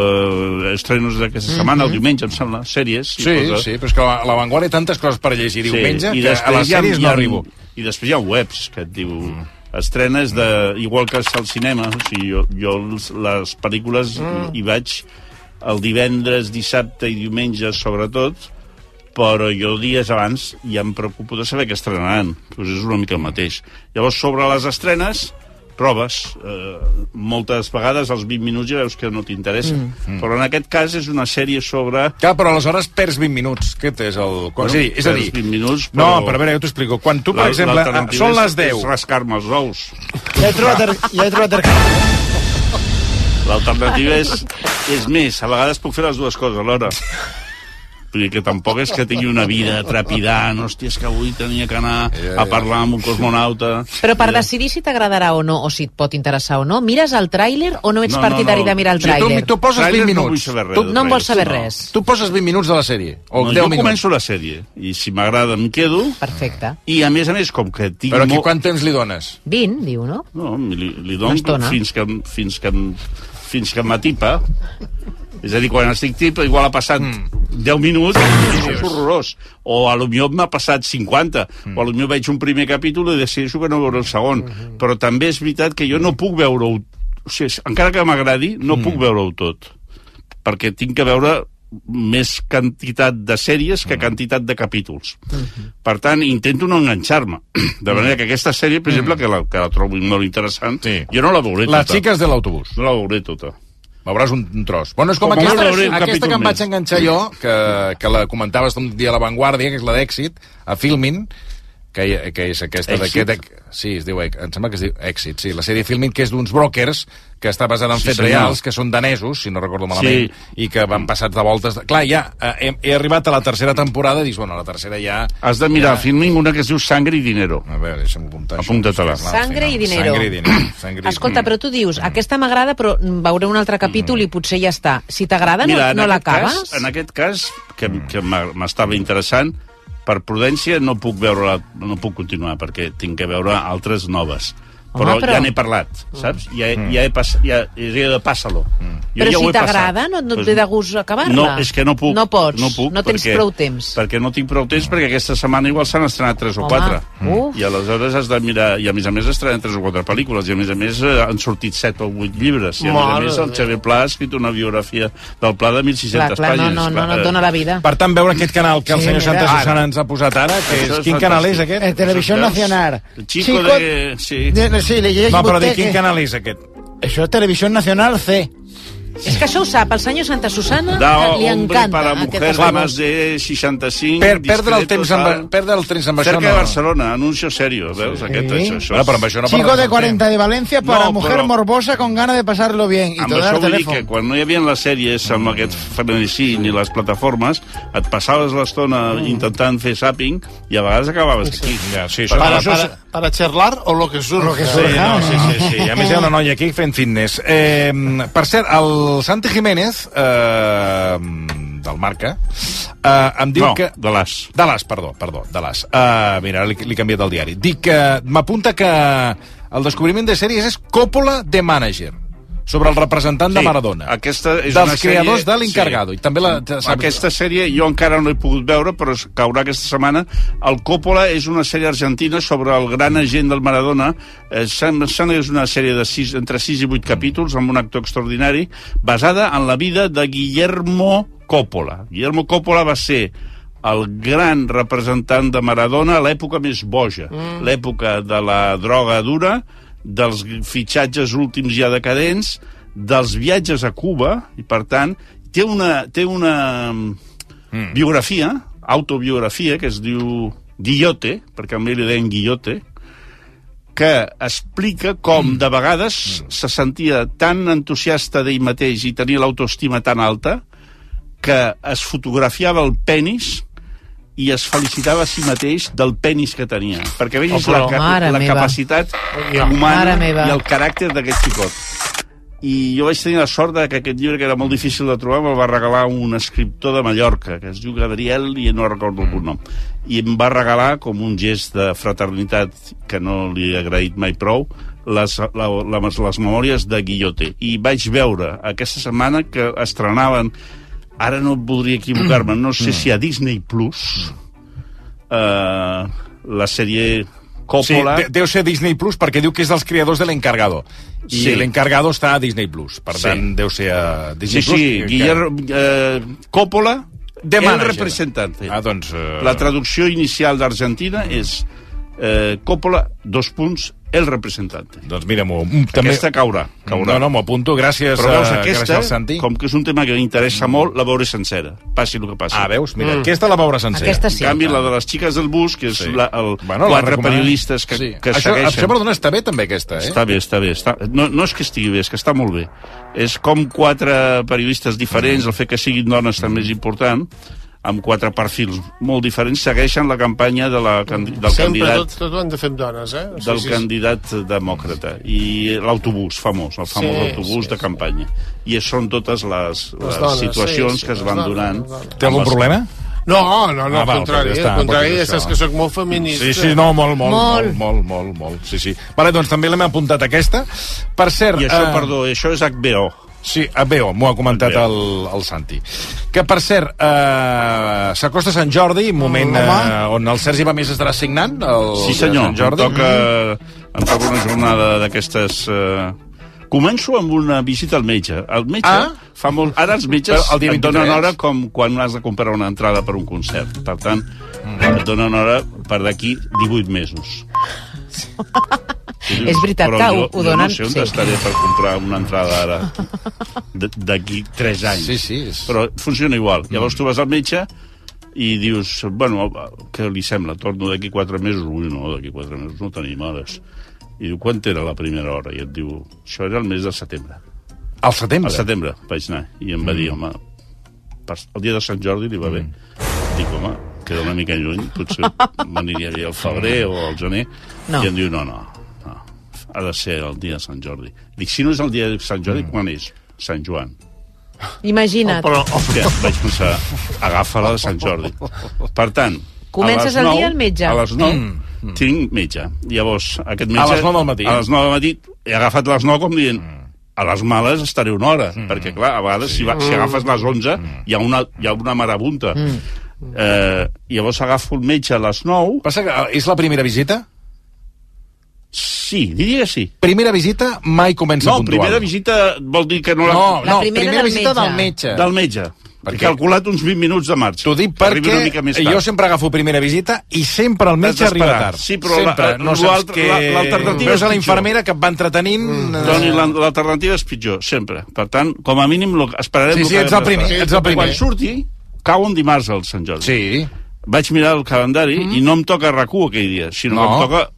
eh, estrenos d'aquesta mm-hmm. setmana, el diumenge, em sembla, sèries. Sí, posa... sí, però és que a la Vanguardia hi ha tantes coses per llegir diumenge sí, que a les sèries no arribo. I després hi ha webs que et diu... Mm. Estrenes de... Igual que al cinema, o sigui, jo, jo les pel·lícules mm. hi vaig el divendres, dissabte i diumenge, sobretot, però jo dies abans ja em preocupo de saber què estrenaran. Doncs és una mica el mateix. Llavors, sobre les estrenes, proves. Eh, moltes vegades, als vint minuts, ja veus que no t'interessa. Mm. Però en aquest cas és una sèrie sobre... Clar, però aleshores perds vint minuts. Què és el... Bueno, és a dir, és a dir... vint minuts, però... No, però a veure, jo t'ho explico. Quan tu, per exemple, són les deu... És rascar-me els ous. Ja he trobat el, ja he trobat el... L'alternativa és, és més. A vegades puc fer les dues coses alhora. Vull dir que tampoc és que tingui una vida trepidant, hòstia, és que avui tenia que anar a parlar amb un cosmonauta... Però per decidir si t'agradarà o no, o si et pot interessar o no, mires el tràiler o no ets no, partidari no, no. de mirar el tràiler? Tu, tu poses vint minuts. No, res, tu no en vols saber no. res. Tu poses vint minuts de la sèrie, o no, deu jo minuts. Començo la sèrie, i si m'agrada em quedo... Perfecte. I a més a més, com que tinc... Però aquí molt... quant temps li dones? vint, diu, no? No, li, li dono fins que, fins que, fins que m'atipa. És a dir, quan estic tip, igual ha passat mm. deu minuts, és horrorós. O a lo millor m'ha passat cinquanta, mm. o a lo millor veig un primer capítol i decideixo que no veure el segon. Mm-hmm. Però també és veritat que jo no puc veure-ho, o sigui, encara que m'agradi, no mm. puc veure-ho tot. Perquè tinc que veure més quantitat de sèries que quantitat de capítols. Mm-hmm. Per tant, intento no enganxar-me. De manera que aquesta sèrie, per exemple, que la, que la trobo molt interessant, sí. jo no la veuré tota. Les xiques de l'autobús. No la veuré tota. Veuràs un, un tros. Bueno, és com, com aquesta, aquesta que em vaig enganxar jo, que, que la comentaves un dia a La Vanguardia, que és la d'Èxit, a Filmin, que, que és aquesta... De, sí, es diu, em sembla que es diu Èxit, sí. La sèrie Filmin, que és d'uns brokers, que està basada en sí, fets senyor. reals, que són danesos, si no recordo malament, sí. i que van passats de voltes... De... Clar, ja he, he arribat a la tercera temporada i dius, bueno, a la tercera ja... Has de mirar ja... Filmin una que es diu Sangre i Dinero. A veure, deixa'm apuntar. Apunta-te-la. Sangre i Dinero. Sangre i Dinero. Sangre i... Escolta, però tu dius, mm. aquesta m'agrada, però veuré un altre capítol mm. i potser ja està. Si t'agrada, no, no l'acabes? En aquest cas, que, que m'estava interessant, per prudència no puc veure, no puc continuar, perquè tinc que veure altres noves. Però, Home, però... ja n'he parlat, saps? Ja, mm. ja he passat, ja, ja de passa-lo. Mm. Però ja si t'agrada, no, no et ve de gust acabar-la? No, és que no puc. No pots, no, puc, no tens perquè, prou temps. Perquè no tinc prou temps, perquè aquesta setmana igual s'han estrenat tres o quatre. Mm. I aleshores has de mirar... I a més a més estrenen tres o quatre pel·lícules, i a més a més han sortit set o vuit llibres. I a més a més el Xavier Pla ha escrit una biografia del Pla de mil sis-centes pàgines. No, no, no et dona la vida. Per tant, veure aquest canal que el sí, senyor Santa Susana ens ha posat ara, que és, quin canal és aquest? El Televisió Nacional. Chico de... Sí. Sí, le no, però de quin canal és aquest? Això és Televisió Nacional C. És que això ho sap, el senyor Santa Susana da, li encanta. Para mujer de más de seixanta-cinc... Per, perdre el temps amb, perdre el temps amb això no. Cerca de Barcelona, anuncio serio, veus? Sí. Aquest, això, això. Bueno, però amb això no Chico de cuarenta de Valencia para no, mujer però... morbosa con ganas de pasarlo bien. I amb això vull dir que quan no hi havia les sèries amb aquest frenesí ni les plataformes, et passaves l'estona mm. intentant fer zapping i a vegades acabaves aquí. Ja, sí, això para, això... para, para charlar o lo que surja. Lo que surja. Sí, no, sí, sí, sí. A més hi ha una noia aquí fent fitness. Eh, per cert, el Santi Jiménez eh, del Marca eh, em diu no, que... de l'As. De l'As, perdó, perdó, de l'As. Uh, mira, li, li he canviat el diari. Dic que m'apunta que el descobriment de sèries és Coppola de Manager, sobre el representant sí, de Maradona. Aquesta és dels una creadors sèrie, de l'Encargado. Sí. I també la, aquesta sèrie jo encara no he pogut veure, però caurà aquesta setmana. El Coppola és una sèrie argentina sobre el gran agent del Maradona. Eh, sembla que és una sèrie de sis, entre sis i vuit capítols, amb un actor extraordinari, basada en la vida de Guillermo Coppola. Guillermo Coppola va ser el gran representant de Maradona a l'època més boja, mm. l'època de la droga dura, dels fitxatges últims ja decadents, dels viatges a Cuba, i per tant té una, té una mm. biografia, autobiografia, que es diu Guillote, perquè a mi li deien Guillote, que explica com de vegades mm. se sentia tan entusiasta d'ell mateix i tenia l'autoestima tan alta que es fotografiava el penis i es felicitava a si mateix del penis que tenia, perquè vegis oh, la, la capacitat humana i el caràcter d'aquest xicot. I jo vaig tenir la sort de que aquest llibre, que era molt difícil de trobar, me'l va regalar un escriptor de Mallorca, que es diu Gabriel, i no recordo el cognom. I em va regalar, com un gest de fraternitat que no li he agraït mai prou, les, la, les, les memòries de Guillote. I vaig veure aquesta setmana que estrenaven, ara no voldria equivocar-me, no sé si a Disney Plus, eh, la sèrie Coppola... Sí, deu ser Disney Plus perquè diu que és dels creadors de l'Encargado. I sí. l'Encargado està a Disney Plus. Per tant, sí. deu ser a Disney sí, Plus. Sí, sí, Guillermo eh, Coppola, de el manager. representante. Ah, doncs... Uh... La traducció inicial d'Argentina és eh, Coppola, dos punts, el representante. Doncs mira, també... aquesta caurà. caurà. No, no, m'ho apunto. Gràcies, Però veus, aquesta, gràcies al Santi. Com que és un tema que m'interessa molt, la veuré sencera. Passi el que passi. Ah, veus? Mira, mm. aquesta la veurà sencera. Aquesta sí. En canvi, la de les xiques del bus, que és sí. la, el bueno, quatre periodistes que, sí. que això, segueixen... Això, perdona, està bé també, aquesta, eh? Està bé, està bé. Està... No, no és que estigui bé, és que està molt bé. És com quatre periodistes diferents, mm. el fet que siguin dones també és important, amb quatre perfils molt diferents, segueixen la campanya de la, del Sempre, candidat... tot, tot ho han de fer dones, eh? O sigui, del sí, candidat demòcrata. I l'autobús famós, el famós sí, autobús sí, de campanya. I són totes les, les, les dones, situacions sí, sí, que es van dones, donant. Té algun problema? No, no, no, ah, al contrari, està, al contrari, ja saps que sóc molt feminista. Sí, sí, no, molt, molt, molt, molt, molt, molt, sí, sí. Vale, doncs també l'hem apuntat aquesta. Per cert... I això, eh... perdó, això és H B O. Sí, a B O, m'ho ha comentat el, el Santi. Que, per cert, eh, s'acosta Sant Jordi, moment eh, on el Sergi Bamés estarà signant el Sí, senyor, Sant Jordi. em toca, em toca una jornada d'aquestes... Eh... Començo amb una visita al metge. El metge Ah? fa molt... Ara els metges Però el dia et donen vint-i-tres? hora com quan has de comprar una entrada per un concert. Per tant, et donen hora per d'aquí divuit mesos. És veritat Però que jo, ho, ho jo donen... no sé on estaré per comprar una entrada ara. D- D'aquí tres anys. Sí, sí. És... Però funciona igual. Llavors tu vas al metge i dius, bueno, què li sembla? Torno d'aquí quatre mesos? Ui, no, d'aquí quatre mesos no tenim hores. I diu, quan era la primera hora? I et diu, això era el mes de setembre. Al setembre? Al setembre vaig anar. I em va dir, home, per- el dia de Sant Jordi li va bé. Dic, home, queda una mica lluny, potser m'aniria bé al febrer o al gener. No. I em diu, no, no, no, ha de ser el dia de Sant Jordi. Dic, si no és el dia de Sant Jordi, quan és? Sant Joan. Imagina't. Però, hòstia, vaig pensar, agafa-la de Sant Jordi. Per tant, Comences a les el nou, dia al metge. A les nou mm. tinc metge. Llavors, aquest metge... A les nou del matí. A les nou del matí he agafat les nou com dient, a les males estaré una hora, mm. perquè, clar, a vegades sí. si, va, si agafes les onze mm. hi, ha una, hi ha una marabunta. Mm. Eh, llavors agafo el metge a les nou... Passa que és la primera visita? Sí, diria que sí. Primera visita mai comença no, puntual. No, primera visita vol dir que no... La... No, no, la primera, primera del visita metge. del metge. Del metge. He calculat uns vint minuts de marxa. T'ho dic perquè jo sempre agafo primera visita i sempre el metge arriba tard. Sí, però sempre. La, no saps que... l'alternativa veus a la infermera que et va entretenint... Mm. Toni, l'alternativa és pitjor, sempre. Per tant, com a mínim, lo, esperarem... Sí, sí, ets el primer. Ets el primer. Quan surti, cau un dimarts al Sant Jordi. Sí. Vaig mirar el calendari mm. i no em toca R Q aquell dia, sinó no. que em toca...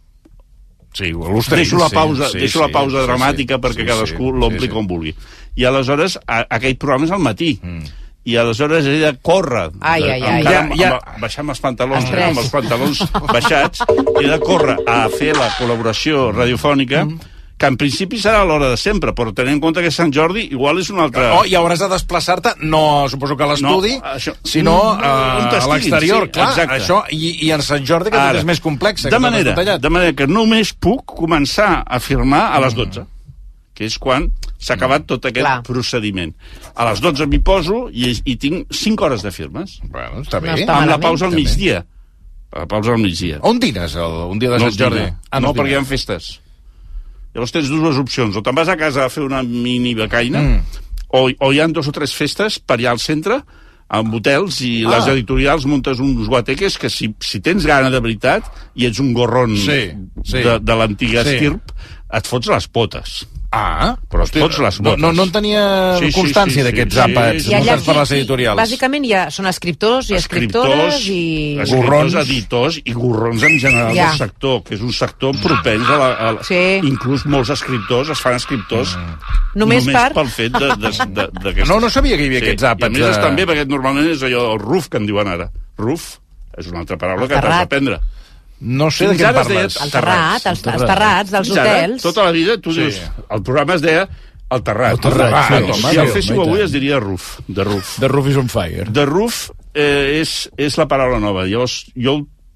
Sí, deixo la pausa, sí, deixo sí, la pausa sí, dramàtica sí, perquè sí, cadascú sí, l'ompli sí, sí. com vulgui. I aleshores, a, aquell programa és al matí. Mm. I aleshores he de córrer. Ai, ai, ai. Encara, Ja, ja. amb, baixar amb els pantalons, eh, amb els pantalons baixats, he de córrer a fer la col·laboració radiofònica, mm. que en principi serà a l'hora de sempre, però tenint en compte que Sant Jordi igual és un altre... Oh, i hauràs de desplaçar-te, no suposo que a l'estudi, no, això... sinó a, a l'exterior, sí, clar, exacte. això, i, i en Sant Jordi que tot és més complex. De manera, de manera que només puc començar a firmar a les dotze, que és quan s'ha acabat tot aquest Clar. procediment. A les dotze m'hi poso i, i tinc cinc hores de firmes. Bueno, està bé. No està amb la malament. pausa al migdia. La pausa al migdia. On dines el, un dia de No Sant es Jordi? dina. Ah, no, es perquè hi dina. ha festes. Llavors tens dues opcions. O te'n vas a casa a fer una mini becaina, mm. o, o hi ha dos o tres festes per allà al centre, amb hotels, i ah. les editorials muntes uns guateques que si, si tens gana de veritat i ets un gorron sí, sí. de, de l'antiga sí. estirp, et fots les potes. Ah, però et fots les no, botes. no, no en tenia Sí, sí, constància sí, sí, d'aquests sí, àpats sí, sí. muntats per les editorials. Bàsicament hi ha, són escriptors i escriptores i... escriptors, Gorrons. editors i gorrons en general Ja. del sector, que és un sector propens a la... A la Sí. Inclús molts escriptors es fan escriptors Només per- pel fet de, de, de, d'aquestes... No, no sabia que hi havia aquests àpats I a més de- estan bé, perquè normalment és allò, el ruf que en diuen ara. Ruf és una altra paraula El que t'has terrat. d'aprendre. No sé de Fins què ara en es deia parles. El terrat, els, els terrats dels Fins ara, hotels. tota la vida, tu Sí. dius... El programa es deia El Terrat. El Terrat, Ah, sí, doncs, home, si el Déu, féssiu home, i avui tant. es diria Ruf, de Ruf. The Roof is on fire. The Roof eh, és, és la paraula nova. Llavors, jo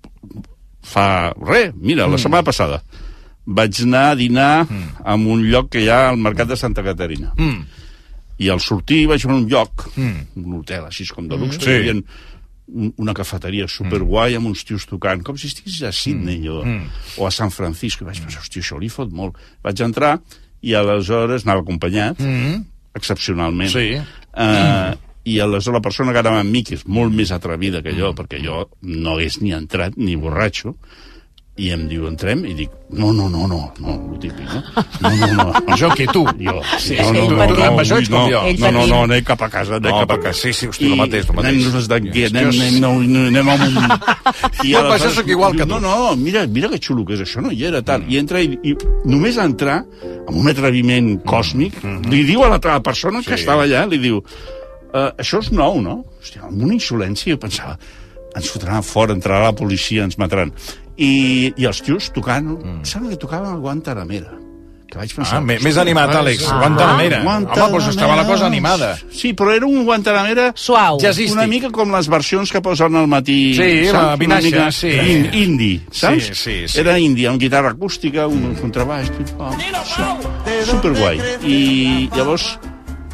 fa... Res, mira, la setmana passada vaig anar a dinar mm. en un lloc que hi ha al Mercat de Santa Caterina. Mm. I al sortir vaig a un lloc, Mm. un hotel així com de luxe, Mm. que Sí. hi havia un- una cafeteria superguai amb uns tios tocant, com si estiguis a Sydney mm. o, Mm. o a San Francisco. I vaig pensar, hòstia, això li fot molt. Vaig entrar i aleshores anava acompanyat, Mm. excepcionalment. Sí. Uh, I aleshores la persona que anava amb mi, que és molt més atrevida que jo, perquè jo no hagués ni entrat ni borratxo, i em diu, entrem, i dic, no, no, no, no, no, el típic, no? No, no, no. Jo que tu. Jo, Sí, no, sí, no, tu, no, tu, no, amb això ets com no, jo. no, no, no, anem cap a casa, anem No, cap a perquè casa. sí, sí, hosti, el mateix, el mateix. Anem-nos d'aquí, anem, Hòsties. anem, anem, anem amb un... Jo amb això sóc igual que tu. No, no, mira, mira que xulo que és això, no hi era, tal. I entra, i, i només entrar, amb un atreviment còsmic, li diu a l'altra persona que Sí. estava allà, li diu, uh, això és nou, no? Hòstia, amb una insolència, jo pensava, ens fotran fora, entrarà la policia, ens mataran. I, i els tios tocant, mm. sembla que tocaven el Guantanamera. Que vaig pensar... Ah, més animat, Àlex. Ah, Guantanamera. Guantanamera. Home, doncs estava la cosa animada. Sí, però era un Guantanamera... Suau. Jazzístic. Una mica com les versions que posen al matí... Sí, saps? la Una vinaixa, mica sí. in- Indi, saps? Sí, sí, sí. Era indi, amb guitarra acústica, un contrabaix... pim, pam, superguai. I llavors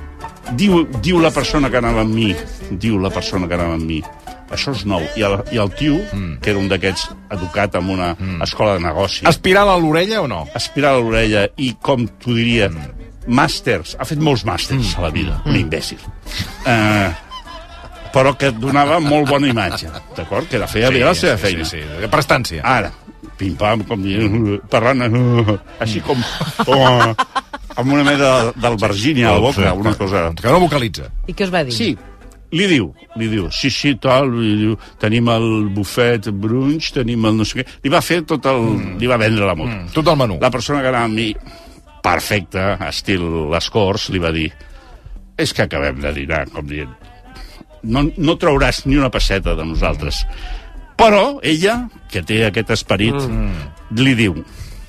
Diu, diu la persona que anava amb mi, diu la persona que anava amb mi, això és nou. I el, i el tio, mm. que era un d'aquests educat en una mm. escola de negoci... Espiral a l'orella o no? Espiral a l'orella i, com t'ho diria, mm. màsters. Ha fet molts màsters mm. a la vida, mm. un imbècil. Eh... però que donava molt bona imatge, d'acord? Que la feia sí, bé la seva sí, feina. Sí, sí, de prestància. Ara, pim-pam, com dient, parlant, uh, així com... Oh, amb una mena d'albergínia a la boca, una cosa... Que no vocalitza. I què us va dir? Sí, li diu, li diu, sí, sí, tal, li diu, tenim el bufet brunch, tenim el no sé què... Li va fer tot el... Mm. Li va vendre la moto. Mm, tot el menú. La persona que anava amb mi, perfecte, estil les Corts, li va dir, és que acabem de dinar, com dient, no, no trauràs ni una pesseta de nosaltres. Però ella, que té aquest esperit, mm. li diu,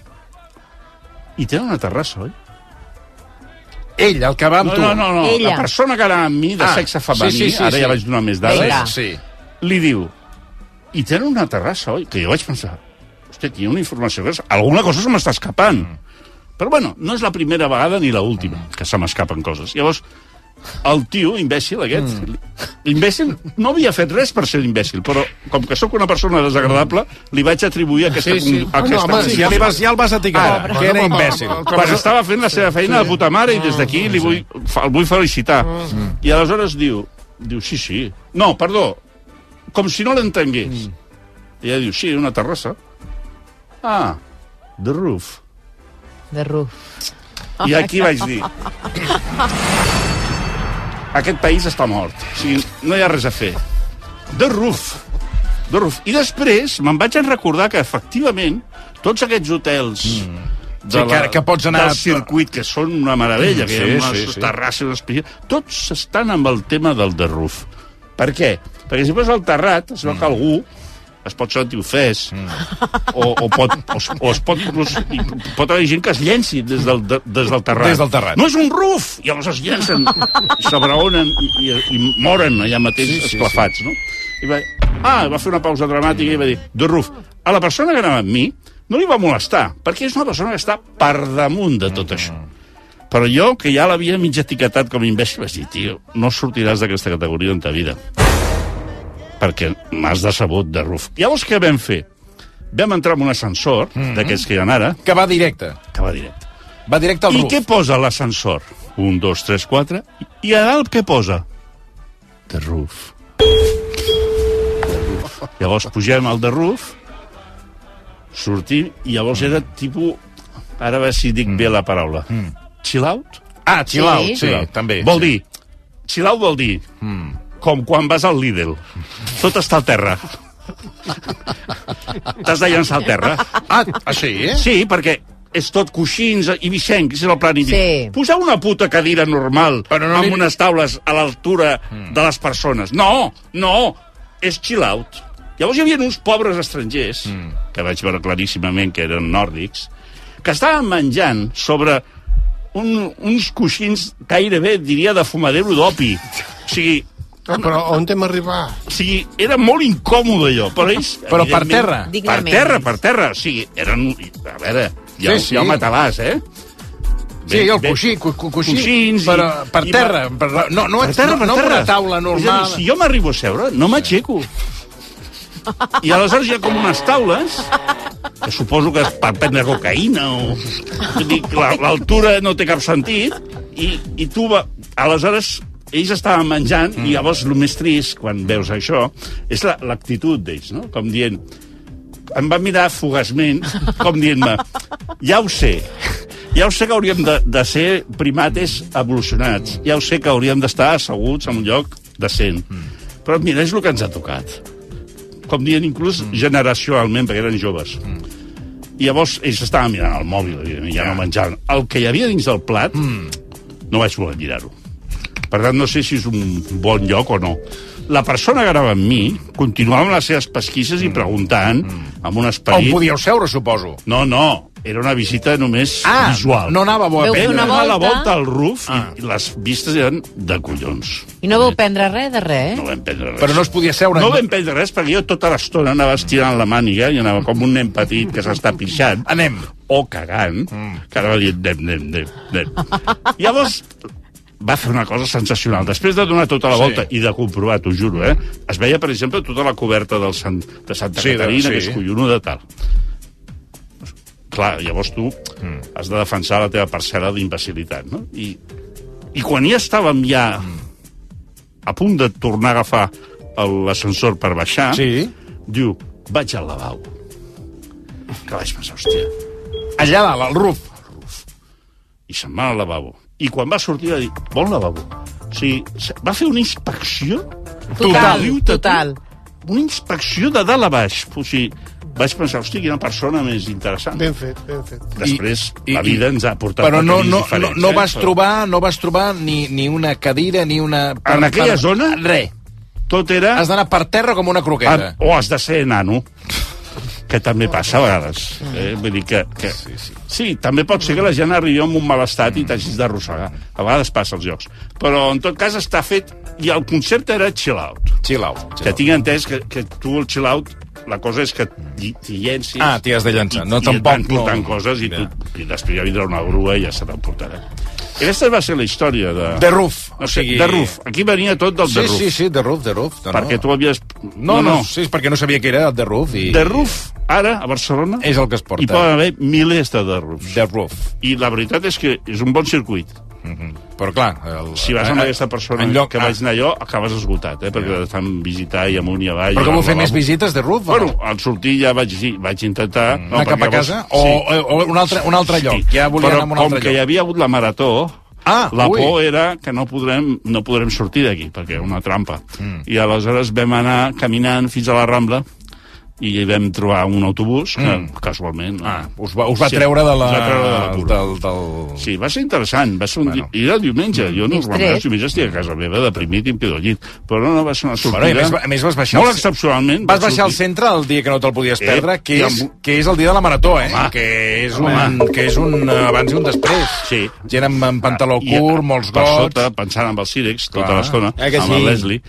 i tenen una terrassa, oi? Ell, el que va amb no, tu. No, no, no, Ella. la persona que anava amb mi, de ah, sexe femení, sí, sí, sí, ara sí. ja vaig donar més dades, Vinga. Sí. li diu, i tenen una terrassa, oi? Que jo vaig pensar, hòstia, aquí hi ha una informació que és... Alguna cosa se m'està escapant. Mm. Però, bueno, no és la primera vegada ni l'última mm. que se m'escapen coses. Llavors, el tio, imbècil aquest, mm. l'imbècil no havia fet res per ser imbècil, però com que sóc una persona desagradable, li vaig atribuir aquesta... Sí, sí. aquesta Oh, no, home, ja, li vas, ja el vas etiquetar, Ara, que era imbècil. Quan estava fent la seva feina de puta mare i des d'aquí li vull, el vull felicitar. Mm. I aleshores diu, diu, sí, sí. No, perdó, com si no l'entengués. Mm. I ella diu, sí, una terrassa. Ah, the roof. The roof. I aquí vaig dir... Aquest país està mort. O sigui, no hi ha res a fer. The roof. The roof. I després me'n vaig recordar que, efectivament, tots aquests hotels... Mm. De la, sí, que, que pots anar... del circuit, que són una meravella, mm, que sí, hi ha unes sí, sí. terrasses, unes piscines, tots estan amb el tema del The Roof. Per què? Perquè si vas al terrat, es veu mm. que algú es pot sentir ofès, mm. o, o, pot, o, o es pot inclús... Pot haver gent que es llenci des del, de, des del terrat. Des del terrat. No és un roof! I llavors es llencen, s'abraonen i, i, i moren allà mateix sí, esclafats, sí, sí. no? I va, ah, va fer una pausa dramàtica i va dir, The Roof. A la persona que anava amb mi no li va molestar, perquè és una persona que està per damunt de tot això. Però jo, que ja l'havia mig etiquetat com a imbècil, vaig dir, tio, no sortiràs d'aquesta categoria en ta vida. Perquè m'has decebut, de Ruf. Llavors, què vam fer? Vam entrar en un ascensor, mm -hmm. d'aquests que hi ha ara... Que va directe. Que va directe. Va directe al I Ruf. què posa l'ascensor? Un, dos, tres, quatre... I a dalt què posa? The Roof. Llavors pugem al The Roof, sortim, i llavors era tipus... Ara a veure si dic mm. bé la paraula. Mm. Chill out? Ah, chill sí. out, sí, chill out. També. Vol sí. dir, chill out vol dir, mm. com quan vas al Lidl. Tot està al terra. T'has de llançar al terra. Ah, així, eh? Sí, perquè és tot coixins i vicenc, és el plan. Sí. Posar una puta cadira normal Però no amb li... unes taules a l'altura mm. de les persones. No, no, és chill out. Llavors hi havia uns pobres estrangers, mm. que vaig veure claríssimament que eren nòrdics, que estaven menjant sobre un, uns coixins gairebé, diria, de fumadero d'opi. O sigui... Ah, però on hem arribat? O sigui, era molt incòmode, allò. Però ells... Però per terra? Per terra, per terra. O sigui, eren... A veure, hi ha, sí, sí. hi ha un matalàs, eh? Sí, el coixí, co co coixí, coixins però per i, terra. i, per, no, no, per terra, no, per no terra. una taula normal. És a dir, si jo m'arribo a seure, no m'aixeco. I aleshores hi ha com unes taules que suposo que és per prendre cocaïna o... L'altura no té cap sentit i, i tu va... Aleshores ells estaven menjant mm. i llavors el més trist quan veus això és l'actitud d'ells, no? Com dient... Em va mirar fugaçment com dient-me ja ho sé, ja ho sé que hauríem de, de ser primates evolucionats, ja ho sé que hauríem d'estar asseguts en un lloc decent, mm. però mira, és el que ens ha tocat. Com dient, inclús mm. generacionalment, perquè eren joves. Mm. I llavors ells estaven mirant el mòbil, ja no menjaven. El que hi havia dins del plat, mm. no vaig voler mirar-ho. Per tant, no sé si és un bon lloc o no. La persona que anava amb mi continuava amb les seves pesquisses mm. i preguntant mm. amb un esperit... On podíeu seure, suposo? No, no. Era una visita només ah, visual. no anava a Veu fer una volta? la volta al roof ah. i les vistes eren de collons. I no vau prendre res de res, eh? No vam prendre res. Però no es podia seure... No vam prendre res perquè jo tota l'estona anava estirant la màniga i anava com un nen petit que s'està pixant. Anem. O cagant, mm. que anava dient, anem, anem, anem, anem. Llavors, va fer una cosa sensacional. Després de donar tota la volta sí. i de comprovar, t'ho juro, eh, es veia, per exemple, tota la coberta del Sant, de Santa sí, Caterina, sí. que és collonuda tal. Clar, llavors tu mm. has de defensar la teva parcel·la d'imbecilitat, no? I, I quan ja estàvem ja a punt de tornar a agafar l'ascensor per baixar, sí. diu, vaig al lavabo. Que vaig pensar, hòstia... Allà dalt, al roof. Al roof. I se'n va al lavabo. I quan va sortir va dir, bon lavabo. O sigui, va fer una inspecció... Total, total. Una inspecció de dalt a baix. O sigui, vaig pensar, hosti, quina persona més interessant. Ben fet, ben fet. Després, I, la i, vida ens ha portat però no, no, diferents. No, no, eh? vas trobar, no vas trobar ni, ni una cadira, ni una... Per, en aquella per, zona, res. Tot era... Has d'anar per terra com una croqueta. O has de ser nano. Que també passa a vegades. Eh? Vull dir que... que... Sí, sí. sí, també pot ser que la gent arribi en un mal estat i t'hagis d'arrossegar. A vegades passa als jocs. Però, en tot cas, està fet... I el concepte era chill out. Chill out. Chill que out. tinc entès que, que tu el chill out, la cosa és que t'hi llencis... Ah, t'hi has de llençar. No, i, tampoc... I et van portant no. coses i, yeah. tu, i després ja vindrà una grua i ja se t'emportarà. I aquesta va ser la història de... The Roof. No sé, o sigui... The Roof. Aquí venia tot del sí, The Roof. Sí, sí, The Roof, The Roof. No, perquè tu havies... No, no, no, no, sí, és perquè no sabia que era The Roof. I... The Roof, ara, a Barcelona... És el que es porta. Hi poden haver milers de The Roofs. The Roof. I la veritat és que és un bon circuit. Mm-hmm. Però clar... El... Si vas amb aquesta persona lloc... que vaig anar jo, acabes esgotat, eh? perquè et fan visitar i amunt i avall... Però que vol fer més visites de Roof? Bueno, al sortir ja vaig, vaig intentar... Mm. Anar no, cap a casa? Vols... O, sí. o, un altre, un altre lloc? Sí. Ja volia anar a un altre lloc. Però com que hi havia hagut la marató... Ah, la ui. por era que no podrem, no podrem sortir d'aquí, perquè és una trampa. Mm. I aleshores vam anar caminant fins a la Rambla i hi vam trobar un autobús que, mm. casualment... Ah, us va, us va sí, treure de la... Va treure de la del, del... Sí, va ser interessant. Va ser un bueno. di... I era diumenge. Jo normalment els diumenges estic a casa meva, deprimit i em quedo al llit. Però no, no va ser una sortida... Bueno, a, més, a més vas baixar... Molt excepcionalment... Vas baixar al centre el dia que no te'l podies perdre, eh, que, és, amb... que és el dia de la marató, eh? Home. Que és un, que és un abans i un després. Sí. Gent amb, amb pantaló I, curt, molts gots... Per sota, pensant amb el Cirex tota l'estona, eh amb sí. el Leslie...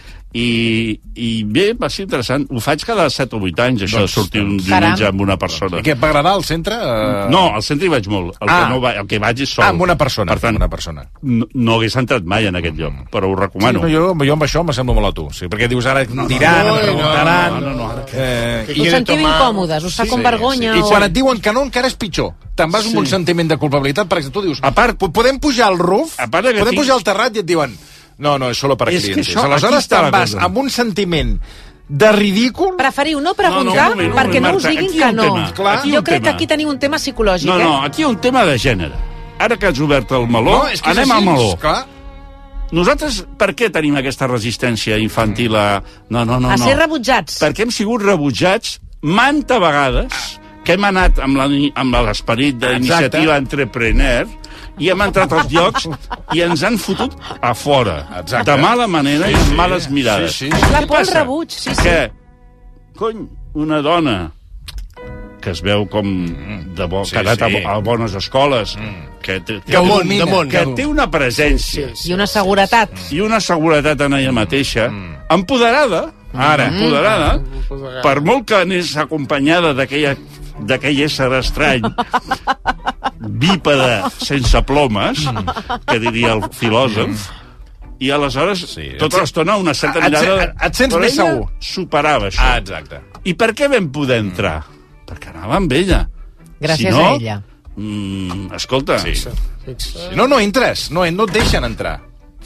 I, i bé, va ser interessant. Ho faig cada set o vuit anys, això doncs, de sortir un diumenge amb una persona. I què, t'agrada al centre? Uh... No, al centre hi vaig molt. El, ah. que, no va, el que vaig és sol. Ah, amb una persona. Per tant, una persona. No, no hagués entrat mai en aquest lloc, però ho recomano. Sí, no, jo, jo amb això m'assemblo molt a tu. Sí, perquè dius ara no, diran, no, em preguntaran... No, no, no. Eh, us sentiu incòmodes, us fa sí, com vergonya... Sí. I o... quan et diuen que no, encara és pitjor. Te'n vas sí. amb un sentiment de culpabilitat, perquè tu dius, a part, podem pujar al roof, podem tinc... pujar al terrat i et diuen... No, no, és solo per és clientes. Això, aleshores te'n vas amb un sentiment de ridícul... Preferiu no preguntar no, no, no, no, perquè no, no us diguin que no. Clar, jo crec tema. que aquí teniu un tema psicològic. No, no, eh? aquí hi ha un tema de gènere. Ara que has obert el meló, no, és que anem al meló. Clar. Nosaltres, per què tenim aquesta resistència infantil a... No, no, no, a no. ser rebutjats. Perquè hem sigut rebutjats manta vegades que hem anat amb l'esperit d'iniciativa entrepreneur i hem entrat als llocs i ens han fotut a fora. Exacte. De mala manera sí, i amb males mirades. Sí, sí. La por al rebuig, sí, sí. Que, cony, una dona que es veu com de bo, sí, que ha anat sí. a, a bones escoles, mm. que, té, que, món, té, món, que té una presència. Sí, sí. I una seguretat. I una seguretat en ella mateixa, mm. empoderada, ara, mm. empoderada, mm. per molt que anés acompanyada d'aquella d'aquell ésser estrany bípede sense plomes, que diria el filòsof, i aleshores sí, tota l'estona una certa mirada... Et, et sents més segur. Superava això. Ah, exacte. I per què vam poder entrar? Mm. Perquè anava amb ella. Gràcies si no, a ella. Mm, escolta... Sí. Si no, no entres, no, no et deixen entrar.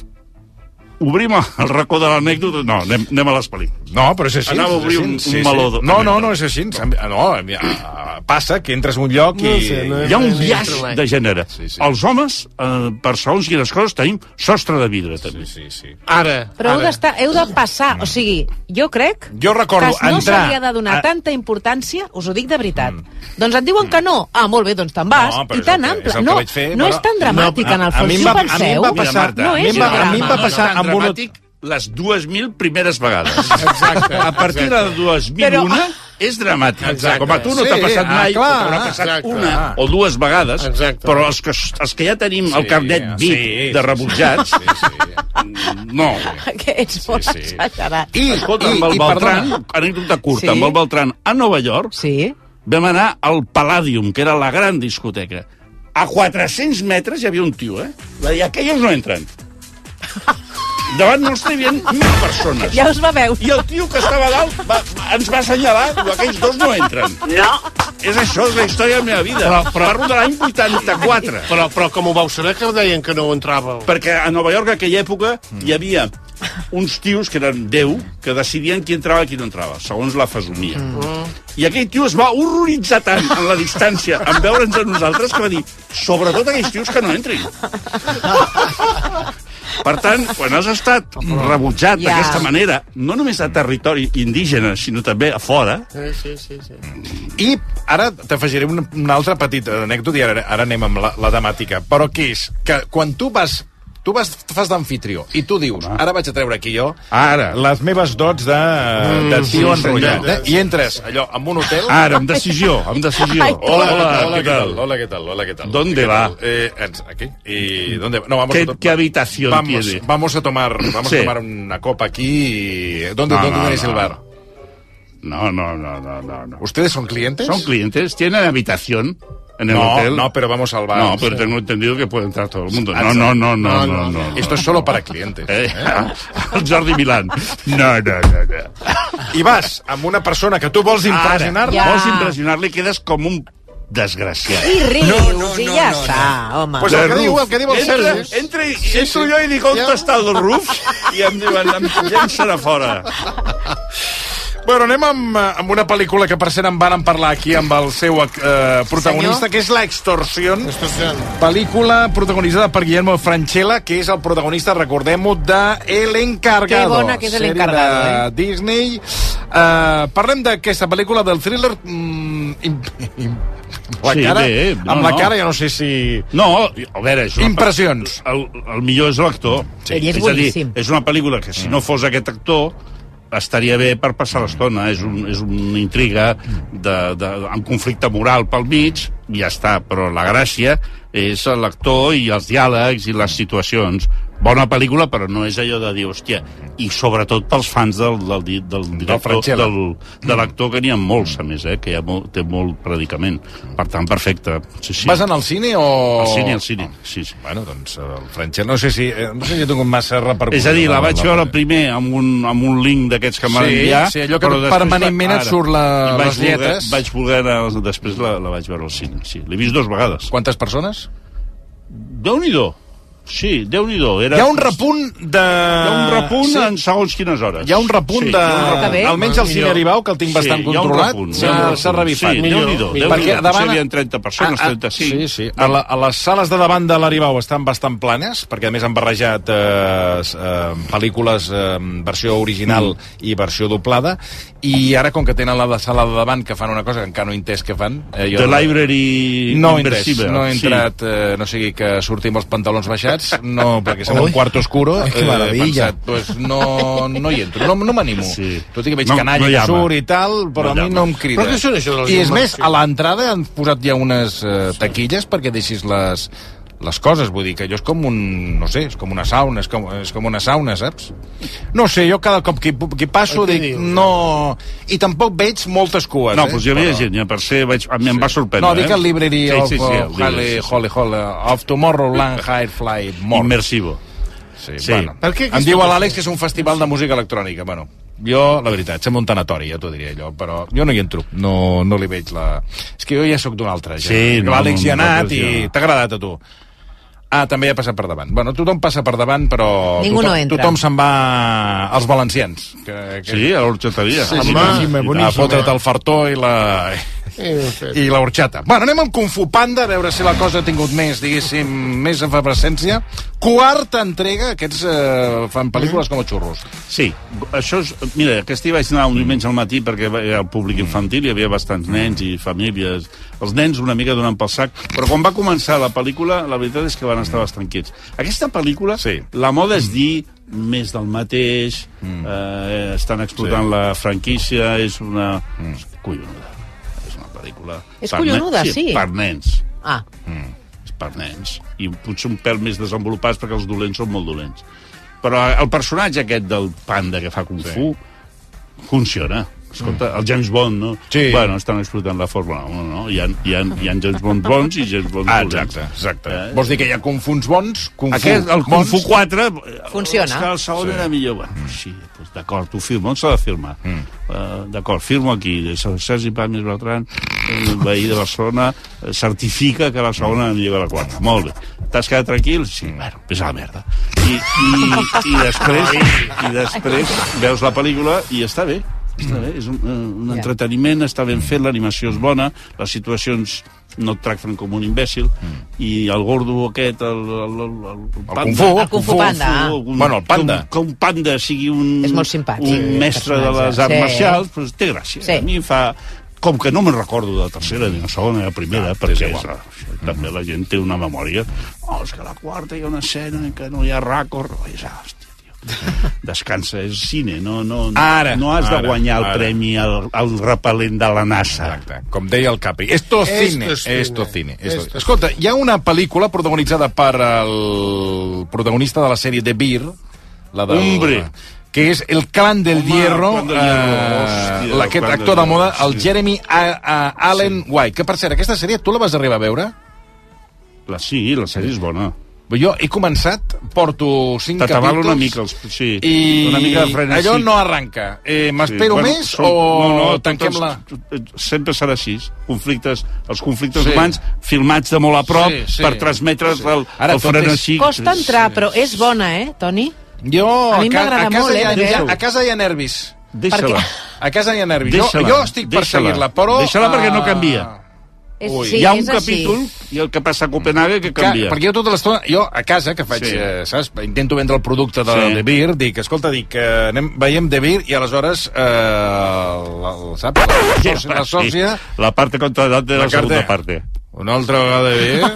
Obrim el racó de l'anècdota... No, anem, anem a l'esperit. No, però és així. Anava a obrir un, sí, un meló... Sí. No, no, no és així. No, passa que entres a un lloc i... No sé, no hi ha un biaix de gènere. Sí, sí. Els homes, eh, per segons quines coses, tenim sostre de vidre, també. Sí, sí, sí. Ara, Però ara. Heu, heu de passar, o sigui, jo crec jo recordo que no entrar... s'hauria de donar a... tanta importància, us ho dic de veritat. Mm. Doncs et diuen que no. Ah, molt bé, doncs te'n vas. No, I tan ample. No, fer, no però... és tan dramàtic, no, en el fons. Si ho penseu... A mi em va passar... No és un drama. A mi em va passar amb un... les dues mil primeres vegades. Exacte. A partir de dues mil una Però... és dramàtic. Exacte. Com a tu no sí, t'ha passat mai, ah, clar, t'haurà passat exacte. una ah. o dues vegades, exacte. Però els que, els que ja tenim sí, el carnet V I P sí, de rebutjats, sí, sí. no. Que és molt sí, sí. exagerat. I, Escolta, amb el i, Beltran, anècdota curta, sí. amb el Beltran a Nova York, sí. vam anar al Palladium, que era la gran discoteca. A quatre-cents metres hi havia un tio, eh? Va dir, aquelles no entren. Davant nostre hi havia mil persones. Ja us va veure. I el tio que estava a dalt va, ens va assenyalar, aquells dos no entren. No. És això, és la història de la meva vida. Però, però, Parlo de l'any vuitanta-quatre. Però, però com ho vau saber que deien que no entràveu? Perquè a Nova York, en aquella època, hi havia uns tios que eren deu, que decidien qui entrava i qui no entrava, segons la fesomia. Mm. I aquell tio es va horroritzar tant en la distància en veure'ns a nosaltres que va dir, sobretot aquells tios que no entrin. Per tant, quan has estat rebutjat Ja. d'aquesta manera, no només a territori indígena, sinó també a fora... Sí, sí, sí. sí. I ara t'afegiré una, una altra petita anècdota i ara, ara anem amb la, la temàtica. Però què és? Que quan tu vas... Tu vas, fas d'amfitrió i tu dius, ara vaig a treure aquí jo Ara. les meves dots de, de Mm, tio sí, enrotllat. senyor. Eh? I entres allò en un hotel... Ara, amb decisió, amb decisió. Hola, Hola, hola, ¿qué ¿qué tal? tal? Hola, ¿qué tal? Hola, ¿qué tal? ¿Dónde ¿Qué va? tal? Eh, ens- aquí. ¿Y dónde? No, vamos ¿Qué, a to- qué habitación vamos, tiene? vamos a tomar, vamos Sí. a tomar una copa aquí. Y... ¿Dónde, No, ¿dónde no, tenéis no. el bar? No, no, no, no, no, no. ¿Ustedes son clientes? Son clientes, tienen habitación en el no, hotel. no, pero vamos al bar. No, pero tengo entendido que puede entrar todo el mundo. No, no, no, no, no, no. Esto es solo para clientes. Eh? El Jordi Milán. No, no, no, no. I vas amb una persona que tu vols impressionar-la. Ja. Vols impressionar-la i quedes com un desgraciat. I rius, i ja està, home. Pues el que diu, el que diu el entra, Sergi. entra, i entro jo i dic, on està el roof? I em diuen, em llencen a fora. Bueno, anem amb, eh, amb una pel·lícula que per cert en van parlar aquí amb el seu eh, protagonista, Senyor? que és La Extorsión. Pel·lícula protagonitzada per Guillermo Francella, que és el protagonista, recordem-ho, de El Encargado. Que bona que és El sèrie Encargado, de eh? Disney. Uh, parlem d'aquesta pel·lícula, del thriller... Mm, im, im, la Sí, cara, bé, no, amb la no. cara ja no sé si... No, a veure... És una Impressions. El, el millor és l'actor. Sí. Ell és és a dir, boníssim. és una pel·lícula que si no fos aquest actor estaria bé per passar l'estona. És, un, és una intriga de, de, amb conflicte moral pel mig i ja està, però la gràcia és l'actor i els diàlegs i les situacions. Bona pel·lícula, però no és allò de dir, hòstia, i sobretot pels fans del, del, del, del director, Francella. del, de l'actor, que n'hi ha molts, a més, eh, que hi ha molt, té molt predicament. Per tant, perfecte. Sí, sí. Vas anar al cine o...? Al cine, al cine, sí, sí. Bueno, doncs el Francella, no sé si, eh, no sé si ha tingut massa repercussió. És a dir, la vaig veure primer amb un, amb un link d'aquests que m'han Sí, enviar. sí, allò que però després permanentment va- et surt la- i vaig les voler- lletres. Vaig voler anar, després la, la vaig veure al cine, sí. L'he vist dues vegades. Quantes persones? Déu-n'hi-do. Sí, Déu-n'hi-do. Era... Hi ha un repunt de... Hi ha un repunt Sí. en segons quines hores. Hi ha un repunt Sí, de... hi ha un repunt. Que bé. Almenys al cine Aribau, que el tinc Sí, bastant hi ha un controlat, repunt, hi ha un s'ha repunt. s'ha revifat. Sí, Déu-n'hi-do, Perquè Déu-n'hi-do. davant... Potser hi havia trenta persones, Ah, ah, trenta-cinc. Sí, sí. A, la, a les sales de davant de l'Aribau estan bastant planes, perquè a més han barrejat eh, eh, pel·lícules eh, versió original mm. i versió doblada, i ara, com que tenen la de sala de davant, que fan una cosa que encara no he entès què fan... Eh, The Library no he entès, Inversible. no he Sí. entrat, eh, no sigui que sortim els pantalons baixats, no, perquè serà un quart oscuro. Ai, que meravella. He pensat, pues no, no hi entro, no, no m'animo. Sí. Tot i que veig No- canalla no que llama. surt i tal, però No a mi llama. no em crida. Però què són això de les I és més, immersions? a l'entrada han posat ja unes eh, taquilles perquè deixis les, les coses, vull dir que allò és com un, no sé, és com una sauna, és com, és com una sauna, saps? No sé, jo cada cop que, que passo Què dic, dius? no... I tampoc veig moltes cues, No, eh? doncs hi havia Però- gent, ja per ser, vaig, a mi em va sorprendre. No, dic eh? el Library sí, of sí, sí, uh, el Library, Holly, sí, sí. Holly, Holly, of Tomorrowland High Flight More. Immersivo. Sí, Sí. bueno. Per què Em aquesta diu a cosa? l'Àlex que és un festival de música electrònica. Bueno, jo, la veritat, sembla un tanatori, ja t'ho diria allò, però jo no hi entro, no, no li veig la... És que jo ja sóc d'un altre, ja. Sí, no, L'Àlex no, hi ha anat nosaltres i ja. t'ha agradat a tu. Ah, també ha passat per davant. Bueno, tothom passa per davant, però... Ningú tothom, no entra. Tothom se'n va als valencians. Que, que... Sí, a l'horxateria. Sí, sí, Home, sí, boníssim, a fotre't eh? el fartó i la... i la horxata. Bueno, anem amb Kung Fu Panda, a veure si la cosa ha tingut més, diguéssim, més efervescència. Quarta entrega, aquests eh, fan pel·lícules com a xurros. Sí, això és... Mira, aquest hi vaig anar un diumenge al matí perquè hi ha el públic infantil, hi havia bastants nens i famílies. Els nens una mica donant pel sac, però quan va començar la pel·lícula, la veritat és que van estar bastant quiets. Aquesta pel·lícula, sí. La moda és dir més del mateix, mm. eh, estan explotant sí. la franquícia, és una... Mm. És collonuda. És una pel·lícula... És per collonuda, nen- sí. Per nens. Ah. Mm. És per nens. I potser un pèl més desenvolupats perquè els dolents són molt dolents. Però el personatge aquest del panda que fa Kung Fu sí. funciona. escolta, el James Bond, no? Sí. Bueno, estan explotant la Fórmula un, no? Hi ha, hi ha, hi ha James Bond bons i James Bond Ah, dolents. exacte, exacte. Eh? Vols dir que hi ha Kung Funs bons? Kung Fu Aquest, el Kung Fu bons? quatre... Funciona. És que el segon Sí. era millor. Bueno, sí, doncs d'acord, tu firma. On s'ha de firmar? Mm. Uh, d'acord, firmo aquí. Sergi Pàmies Bertran, el veí de Barcelona, eh, certifica que la segona era millor que la quarta. Molt bé. T'has quedat tranquil? Sí, bueno, és a la merda. I, i, i, després, I després veus la pel·lícula i està bé. Està bé, és un, un Ja. entreteniment, està ben fet, l'animació és bona, les situacions no et tracten com un imbècil, i el gordo aquest, el, el, el, el, El Kung Fu. El Kung Fu Panda. un, Bueno, el panda. Que, que un panda sigui un, És molt simpàtic, un mestre de les arts Sí. marcials, doncs té gràcia. Sí. A mi em fa... Com que no me'n recordo de la tercera, ni la segona, ni la primera, Ah, perquè és és, igual. això, també la gent té una memòria. Oh, és que a la quarta hi ha una escena en què no hi ha ràcord. Oh, és, hòstia, tio. Descansa, és cine, no, no, Ara, no has de ara, guanyar el ara. premi al, al repel·lent de la NASA. Exacte, com deia el Capri. Esto cine. Esto es cine. Esto cine. Esto... Esto es Escolta, hi ha una pel·lícula protagonitzada per el protagonista de la sèrie The Beer, la de... Hombre. que és el Clan del Home, Hierro, Clan del Hierro, eh, hòstia, l'aquest Clan actor del de moda, Hierro, el sí. Jeremy A A Allen White, que per cert, aquesta sèrie tu la vas arribar a veure? La, sí, la sèrie és bona. Jo he començat, porto cinc T'atabala capítols... una mica, els, sí, I una mica de frenesí. allò no arranca. Eh, M'espero Sí, bueno, més són- o no, no, tanquem tots- la... Sempre serà així. Conflictes, els conflictes Sí. humans filmats de molt a prop Sí, sí. per transmetre's Sí. el, Ara el tot frenesí. Costa entrar, però és bona, eh, Toni? Jo, A mi ca- m'agrada a casa molt, hi ha, eh, hi ha- perquè- a casa hi ha nervis. Deixa-la. A casa hi ha nervis. Jo, Deixa-la. jo estic per Deixa-la. seguir-la, però... Deixa-la perquè no ah, canvia. És, Ui. sí, Hi ha és un així. capítol, i el que passa a Copenhague, que Que, canvia. perquè jo tota l'estona, jo a casa, que faig, Sí. sí. eh, saps, intento vendre el producte de, Sí. de Beer, dic, escolta, dic, eh, anem, veiem de Beer i aleshores, eh, la, la, saps, la, la, sòcia, la sòcia, Sí. La parte contradante de la, La segunda carta. parte. una altra vegada de Beer...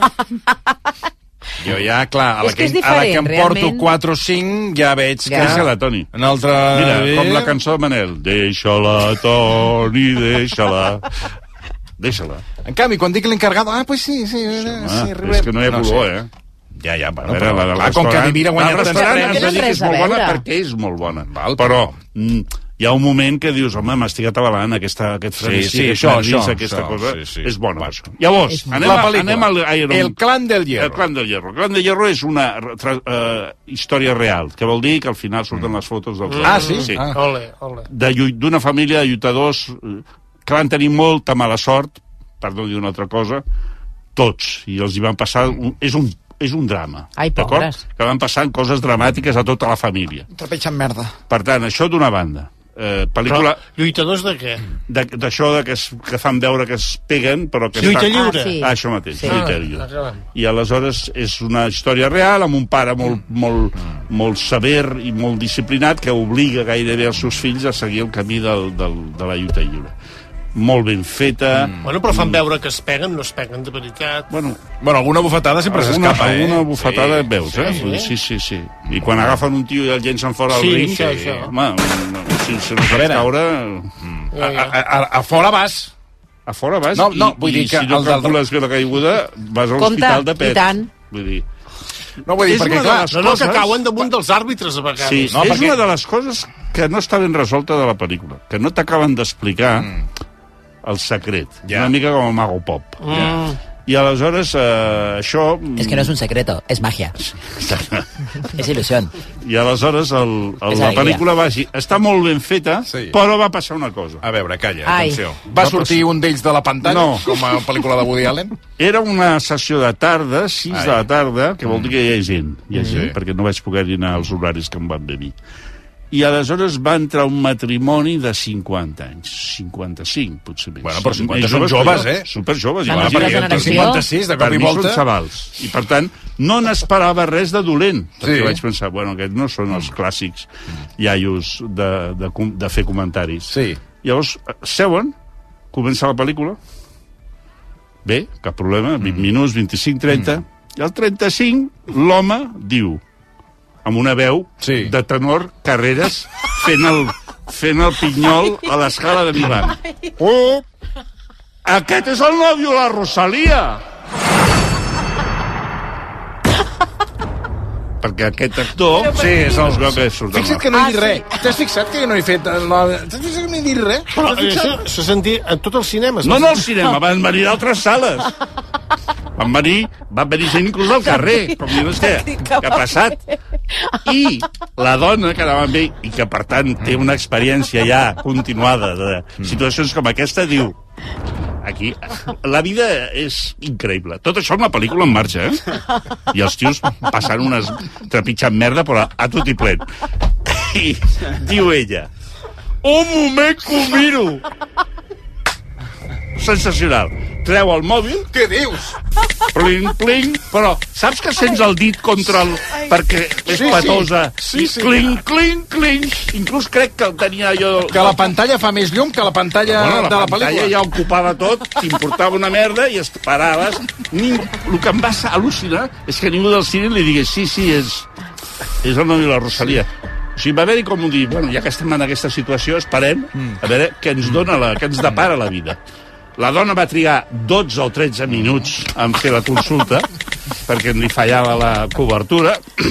Jo ja, clar, a la És que és que, a la que em diferent, porto realment. quatre o cinc ja veig que... Ja. Deixa-la, Toni. Una altra... Mira, Beer... com la cançó de Manel. Deixa-la, Toni, deixa-la. Deixa-la. En canvi, quan dic l'encargado, ah, pues sí, sí, sí, Ah, Ribet. és que no hi ha color, eh? Ja, ja, bueno, A veure, però, la del clar, com que restaurant- Vivir ha el guanyat tants restaurant premis... ens ha dit que és res a molt bona veure. perquè és molt bona. Val, però mm, hi ha un moment que dius, home, m'estic atabalant aquesta, aquest frenesí, sí, aquests això, nervis, això, aquesta això, cosa, sí, sí. és bona. Va. Per això. Llavors, anem, La a, pel·lícula. anem al Iron... El Clan del Hierro. El Clan del Hierro. El Clan del Hierro és una tra- eh, història real, que vol dir que al final surten les fotos dels... Ah, sí? sí. Ah. Ole, ole. De llu- d'una família de lluitadors eh, que van tenir molta mala sort, per no dir una altra cosa, tots, i els hi van passar... Un, és un és un drama, Ai, d'acord? pobres. Que van passant coses dramàtiques a tota la família. Trepitjant merda. Per tant, això d'una banda. Eh, pel·lícula... Però, lluitadors de què? de- D'això de que, es, que fan veure que es peguen, però que... Lluita estan- lliure. Ah, sí. Ah, això mateix, Sí. lluita Ah, lliure. acabem. I aleshores és una història real amb un pare molt, molt, molt sever i molt disciplinat que obliga gairebé els seus fills a seguir el camí del, del, de la lluita lliure. Molt ben feta. Mm. Bueno, però fan veure que es peguen, no es peguen de veritat. Bueno, Bueno, alguna bufetada sempre alguna, s'escapa, eh? alguna bufetada Sí, veus, eh? sí. Sí, sí, sí. I quan agafen un tio i el llencen fora Sí, del ring, això, això. home, no, si, si no A saps veure. caure... Ja, A, ja. a, a, a fora vas. A fora vas No, no, i, vull i dir que si no el del- calcules bé la caiguda, vas a Compte, l'hospital de i pet. tant. Vull dir... No, vull dir, És perquè una de clar... les No, no, que coses- cauen damunt dels àrbitres, a vegades. Sí, No, no, és perquè- una de les coses que no està ben resolta de la pel·lícula, que no t'acaben d'explicar mm. el secret. Ja. Una mica com a Mago Pop. Mm. I aleshores, eh, això... Es que no es un secreto, es magia. Es ilusión. I aleshores el, el, És la alegria. pel·lícula va així. Està molt ben feta, Sí. però va passar una cosa. A veure, calla, Ai. atenció. Va sortir un d'ells de la pantalla, No. com a pel·lícula de Woody Allen? Era una sessió de tarda, sis Ai. de la tarda, que vol dir que hi ha gent, hi ha Sí. gent, perquè no vaig poder anar als horaris que em van venir. I aleshores va entrar un matrimoni de cinquanta anys, cinquanta-cinc, potser més. Bueno, però cinquanta Més són joves, que jo, eh? Superjoves. La i nostra per- generació. per- cinquanta-sis, de per cop i mi volta. són xavals. I, per tant, no n'esperava res de dolent. Perquè Sí. vaig pensar, bueno, aquests no són els clàssics iaios de, de, com- de fer comentaris. Sí. Llavors, eh, seuen, comença la pel·lícula, bé, cap problema, vint minuts, vint-i-cinc, trenta, i al trenta-cinc l'home diu, amb una veu Sí. de tenor Carreras, fent el, fent el pinyol a l'escala de l'Ivan. Oh, aquest és el nòvio de la Rosalia. perquè aquest actor... Sí, és el... es veu que surt Fixa't que no he dit res. T'has fixat que jo no he fet... T'has fixat que no he dit res? Però això s'ha sentit en tots els cinemes. No, no al cinema, van venir d'altres sales. Van venir, van venir gent inclús al carrer, com dient, hòstia, què ha passat? I la dona que anava amb ell, i que per tant té una experiència ja continuada de situacions com aquesta, diu... Aquí, la vida és increïble. Tot això és una pel·lícula en marxa, eh? I els tios passant unes... trepitjant merda, però a tot i plen. I diu ella... Un moment que ho miro! Sensacional. Treu el mòbil... Què dius? Pling, pling, però saps que sents el dit contra el... perquè és Sí, petosa? sí. Sí, sí. Cling, cling, cling. Inclús crec que el tenia jo... Que la pantalla fa més llum que la pantalla Bueno, la de la pantalla pel·lícula. ja ocupava tot, t'importava una merda i es paraves. Ning... El que em va al·lucinar és que ningú del cine li digués sí, sí, és, és el nom de la Rosalia. O sigui, va haver-hi com un dir, bueno, ja que estem en aquesta situació, esperem a veure què ens dona, la, què ens depara la vida. La dona va trigar dotze o tretze minuts en fer la consulta, perquè li fallava la cobertura,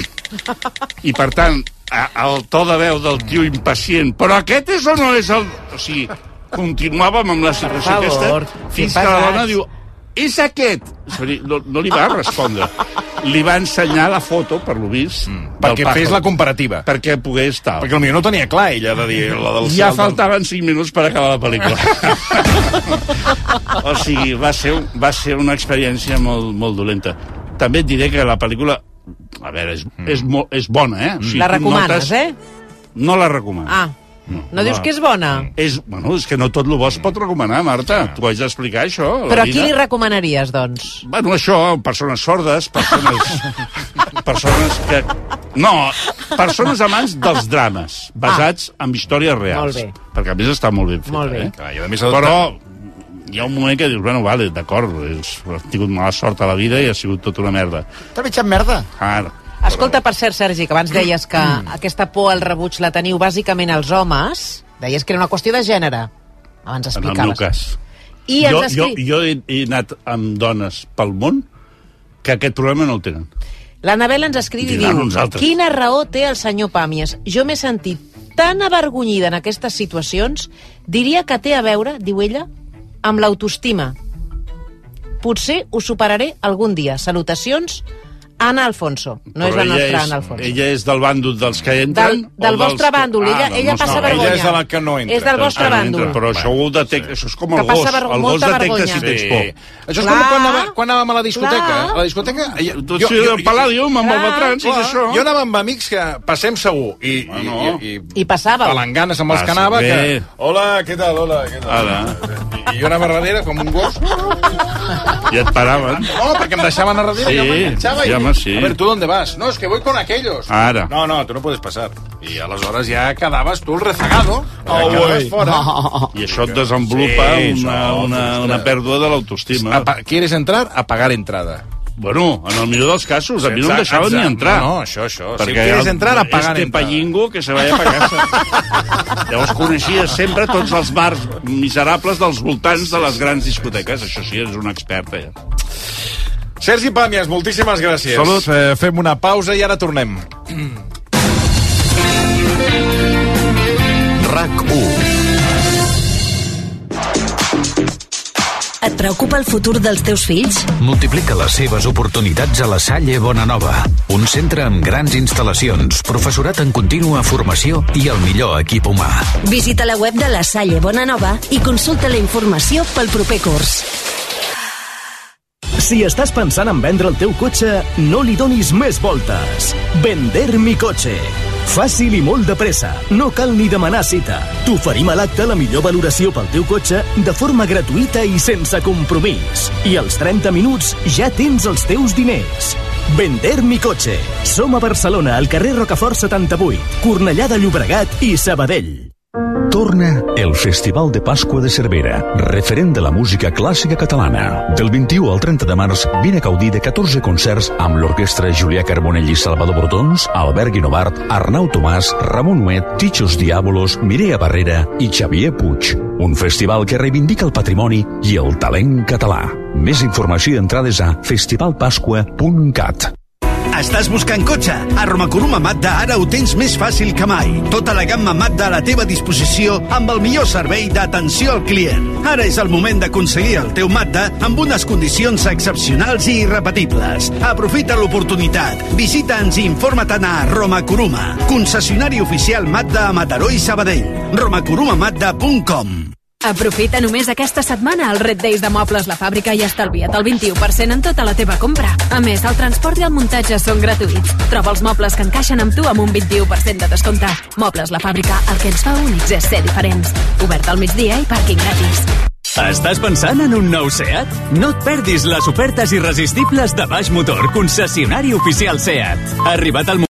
i per tant, a, el to de veu del tio impacient, però aquest és o no és el... O sigui, continuàvem amb la situació Per favor, aquesta, fins que que la pesats. dona diu, és aquest? No, no li va respondre. Li va ensenyar la foto, per lo vist, mm, Perquè fes la comparativa. Perquè pogués estar. Perquè potser no ho tenia clar, ella, de dir... La del Ja cel, faltaven cinc minuts per acabar la pel·lícula. O sigui, va ser, va ser una experiència molt, molt dolenta. També et diré que la pel·lícula, a veure, és, és, mo, és bona, eh? O sigui, La tu recomanes, notes- eh? No la recomano. Ah, no dius que és bona? És, bueno, és que no tot el bo es pot recomanar, Marta. T'ho haig d'explicar, això. a la Però a qui vida. li recomanaries, doncs? Bueno, això, persones sordes, persones... persones que... No, persones amants dels drames, basats ah. en històries reals. Molt bé. Perquè a més està molt ben feta, Molt bé. eh? Clar, i a més, Però hi ha un moment que dius, bueno, vale, d'acord, és- has tingut mala sort a la vida i ha sigut tota una merda. T'ha pitjat merda? Ara, Escolta, per cert, Sergi, que abans deies que aquesta por al rebuig la teniu bàsicament els homes, deies que era una qüestió de gènere. Abans en el explicaves. meu cas. I jo, ens jo, escri... jo he, he anat amb dones pel món que aquest problema no el tenen. L'Anabel ens escriu i Diran diu: uns altres. quina raó té el senyor Pàmies? Jo m'he sentit tan avergonyida en aquestes situacions, diria que té a veure, diu ella, amb l'autoestima. Potser ho superaré algun dia. Salutacions, Anna Alfonso. No Però és la ella nostra és, Anna Alfonso. Ella és del bàndol dels que entren? Del, del o vostre dels que- bàndol. Ella, del ella nostre- passa No, vergonya. ella és de la que no entra. És del vostre Ah, no bàndol. entra, però això ho detecta, això és com el Que passa gos. ver- El gos molta detecta vergonya. si tens Sí. por. Això és Clar. com quan, anava, quan anàvem a la discoteca. Clar. A la discoteca... Tu ets del Palladium, amb el Clar. Bertran, sí, és això. Jo anava amb amics que passem segur. I, Bueno. i, i, I passàveu. palanganes amb els que Passa anava. bé. Que, hola, què tal? Hola, què tal? Ara. I, I jo anava darrere com un gos. I et paraven. No, perquè em deixaven a darrere. Sí, i jo m'enganxava sí, i- home, sí. A ver, ¿tú dónde vas? No, es que voy con aquellos. Ara. No, no, tú no puedes pasar. I aleshores ja quedaves tu el rezagado. Oh, Ja quedaves uy. fora. I això et desenvolupa Sí, una, això, una, ostres. una pèrdua de l'autoestima. Apa- ¿Quieres entrar? A pagar entrada. Bueno, en el millor dels casos, a mi no em Exacte, deixaven ni exacte. entrar. No, no, això, això. Si Perquè quieres entrar, a pagar este entrada. pallingo que se vaya pa casa. Llavors coneixia sempre tots els bars miserables dels voltants de les grans discoteques. Això sí, és un expert, eh? Sergi Pàmies, moltíssimes gràcies. Salut. Eh, fem una pausa i ara tornem. RAC u. Et preocupa el futur dels teus fills? Multiplica les seves oportunitats a la Salle Bonanova, un centre amb grans instal·lacions, professorat en contínua formació i el millor equip humà. Visita la web de la Salle Bonanova i consulta la informació pel proper curs. Si estàs pensant en vendre el teu cotxe, no li donis més voltes. Vender mi cotxe. Fàcil i molt de pressa. No cal ni demanar cita. T'oferim a l'acte la millor valoració pel teu cotxe de forma gratuïta i sense compromís. I als trenta minuts ja tens els teus diners. Vender mi cotxe. Som a Barcelona, al carrer Rocafort setanta-vuit, Cornellà de Llobregat i Sabadell. Torna el Festival de Pasqua de Cervera, referent de la música clàssica catalana. Del vint-i-u al trenta de març vine a gaudir de catorze concerts amb l'orquestra Julià Carbonell i Salvador Brotons, Albert Guinovart, Arnau Tomàs, Ramon Huet, Tichos Diàbolos, Mireia Barrera i Xavier Puig. Un festival que reivindica el patrimoni i el talent català. Més informació i entrades a festival pasqua punt cat. Estàs buscant cotxe? A Romakuruma Mazda ara ho tens més fàcil que mai. Tota la gamma Mazda a la teva disposició amb el millor servei d'atenció al client. Ara és el moment d'aconseguir el teu Mazda amb unes condicions excepcionals i irrepetibles. Aprofita l'oportunitat. Visita'ns i informa-te'n a Romakuruma, concessionari oficial Mazda a Mataró i Sabadell. romakuruma mazda punt com. Aprofita només aquesta setmana el Red Days de Mobles La Fàbrica i estalvia't el vint-i-u per cent en tota la teva compra. A més, el transport i el muntatge són gratuïts. Troba els mobles que encaixen amb tu amb un vint-i-u per cent de descompte. Mobles La Fàbrica, el que ens fa únics és ser diferents. Obert al migdia i pàrquing gratis. Estàs pensant en un nou SEAT? No et perdis les ofertes irresistibles de Baix Motor, concessionari oficial SEAT. Ha arribat el moment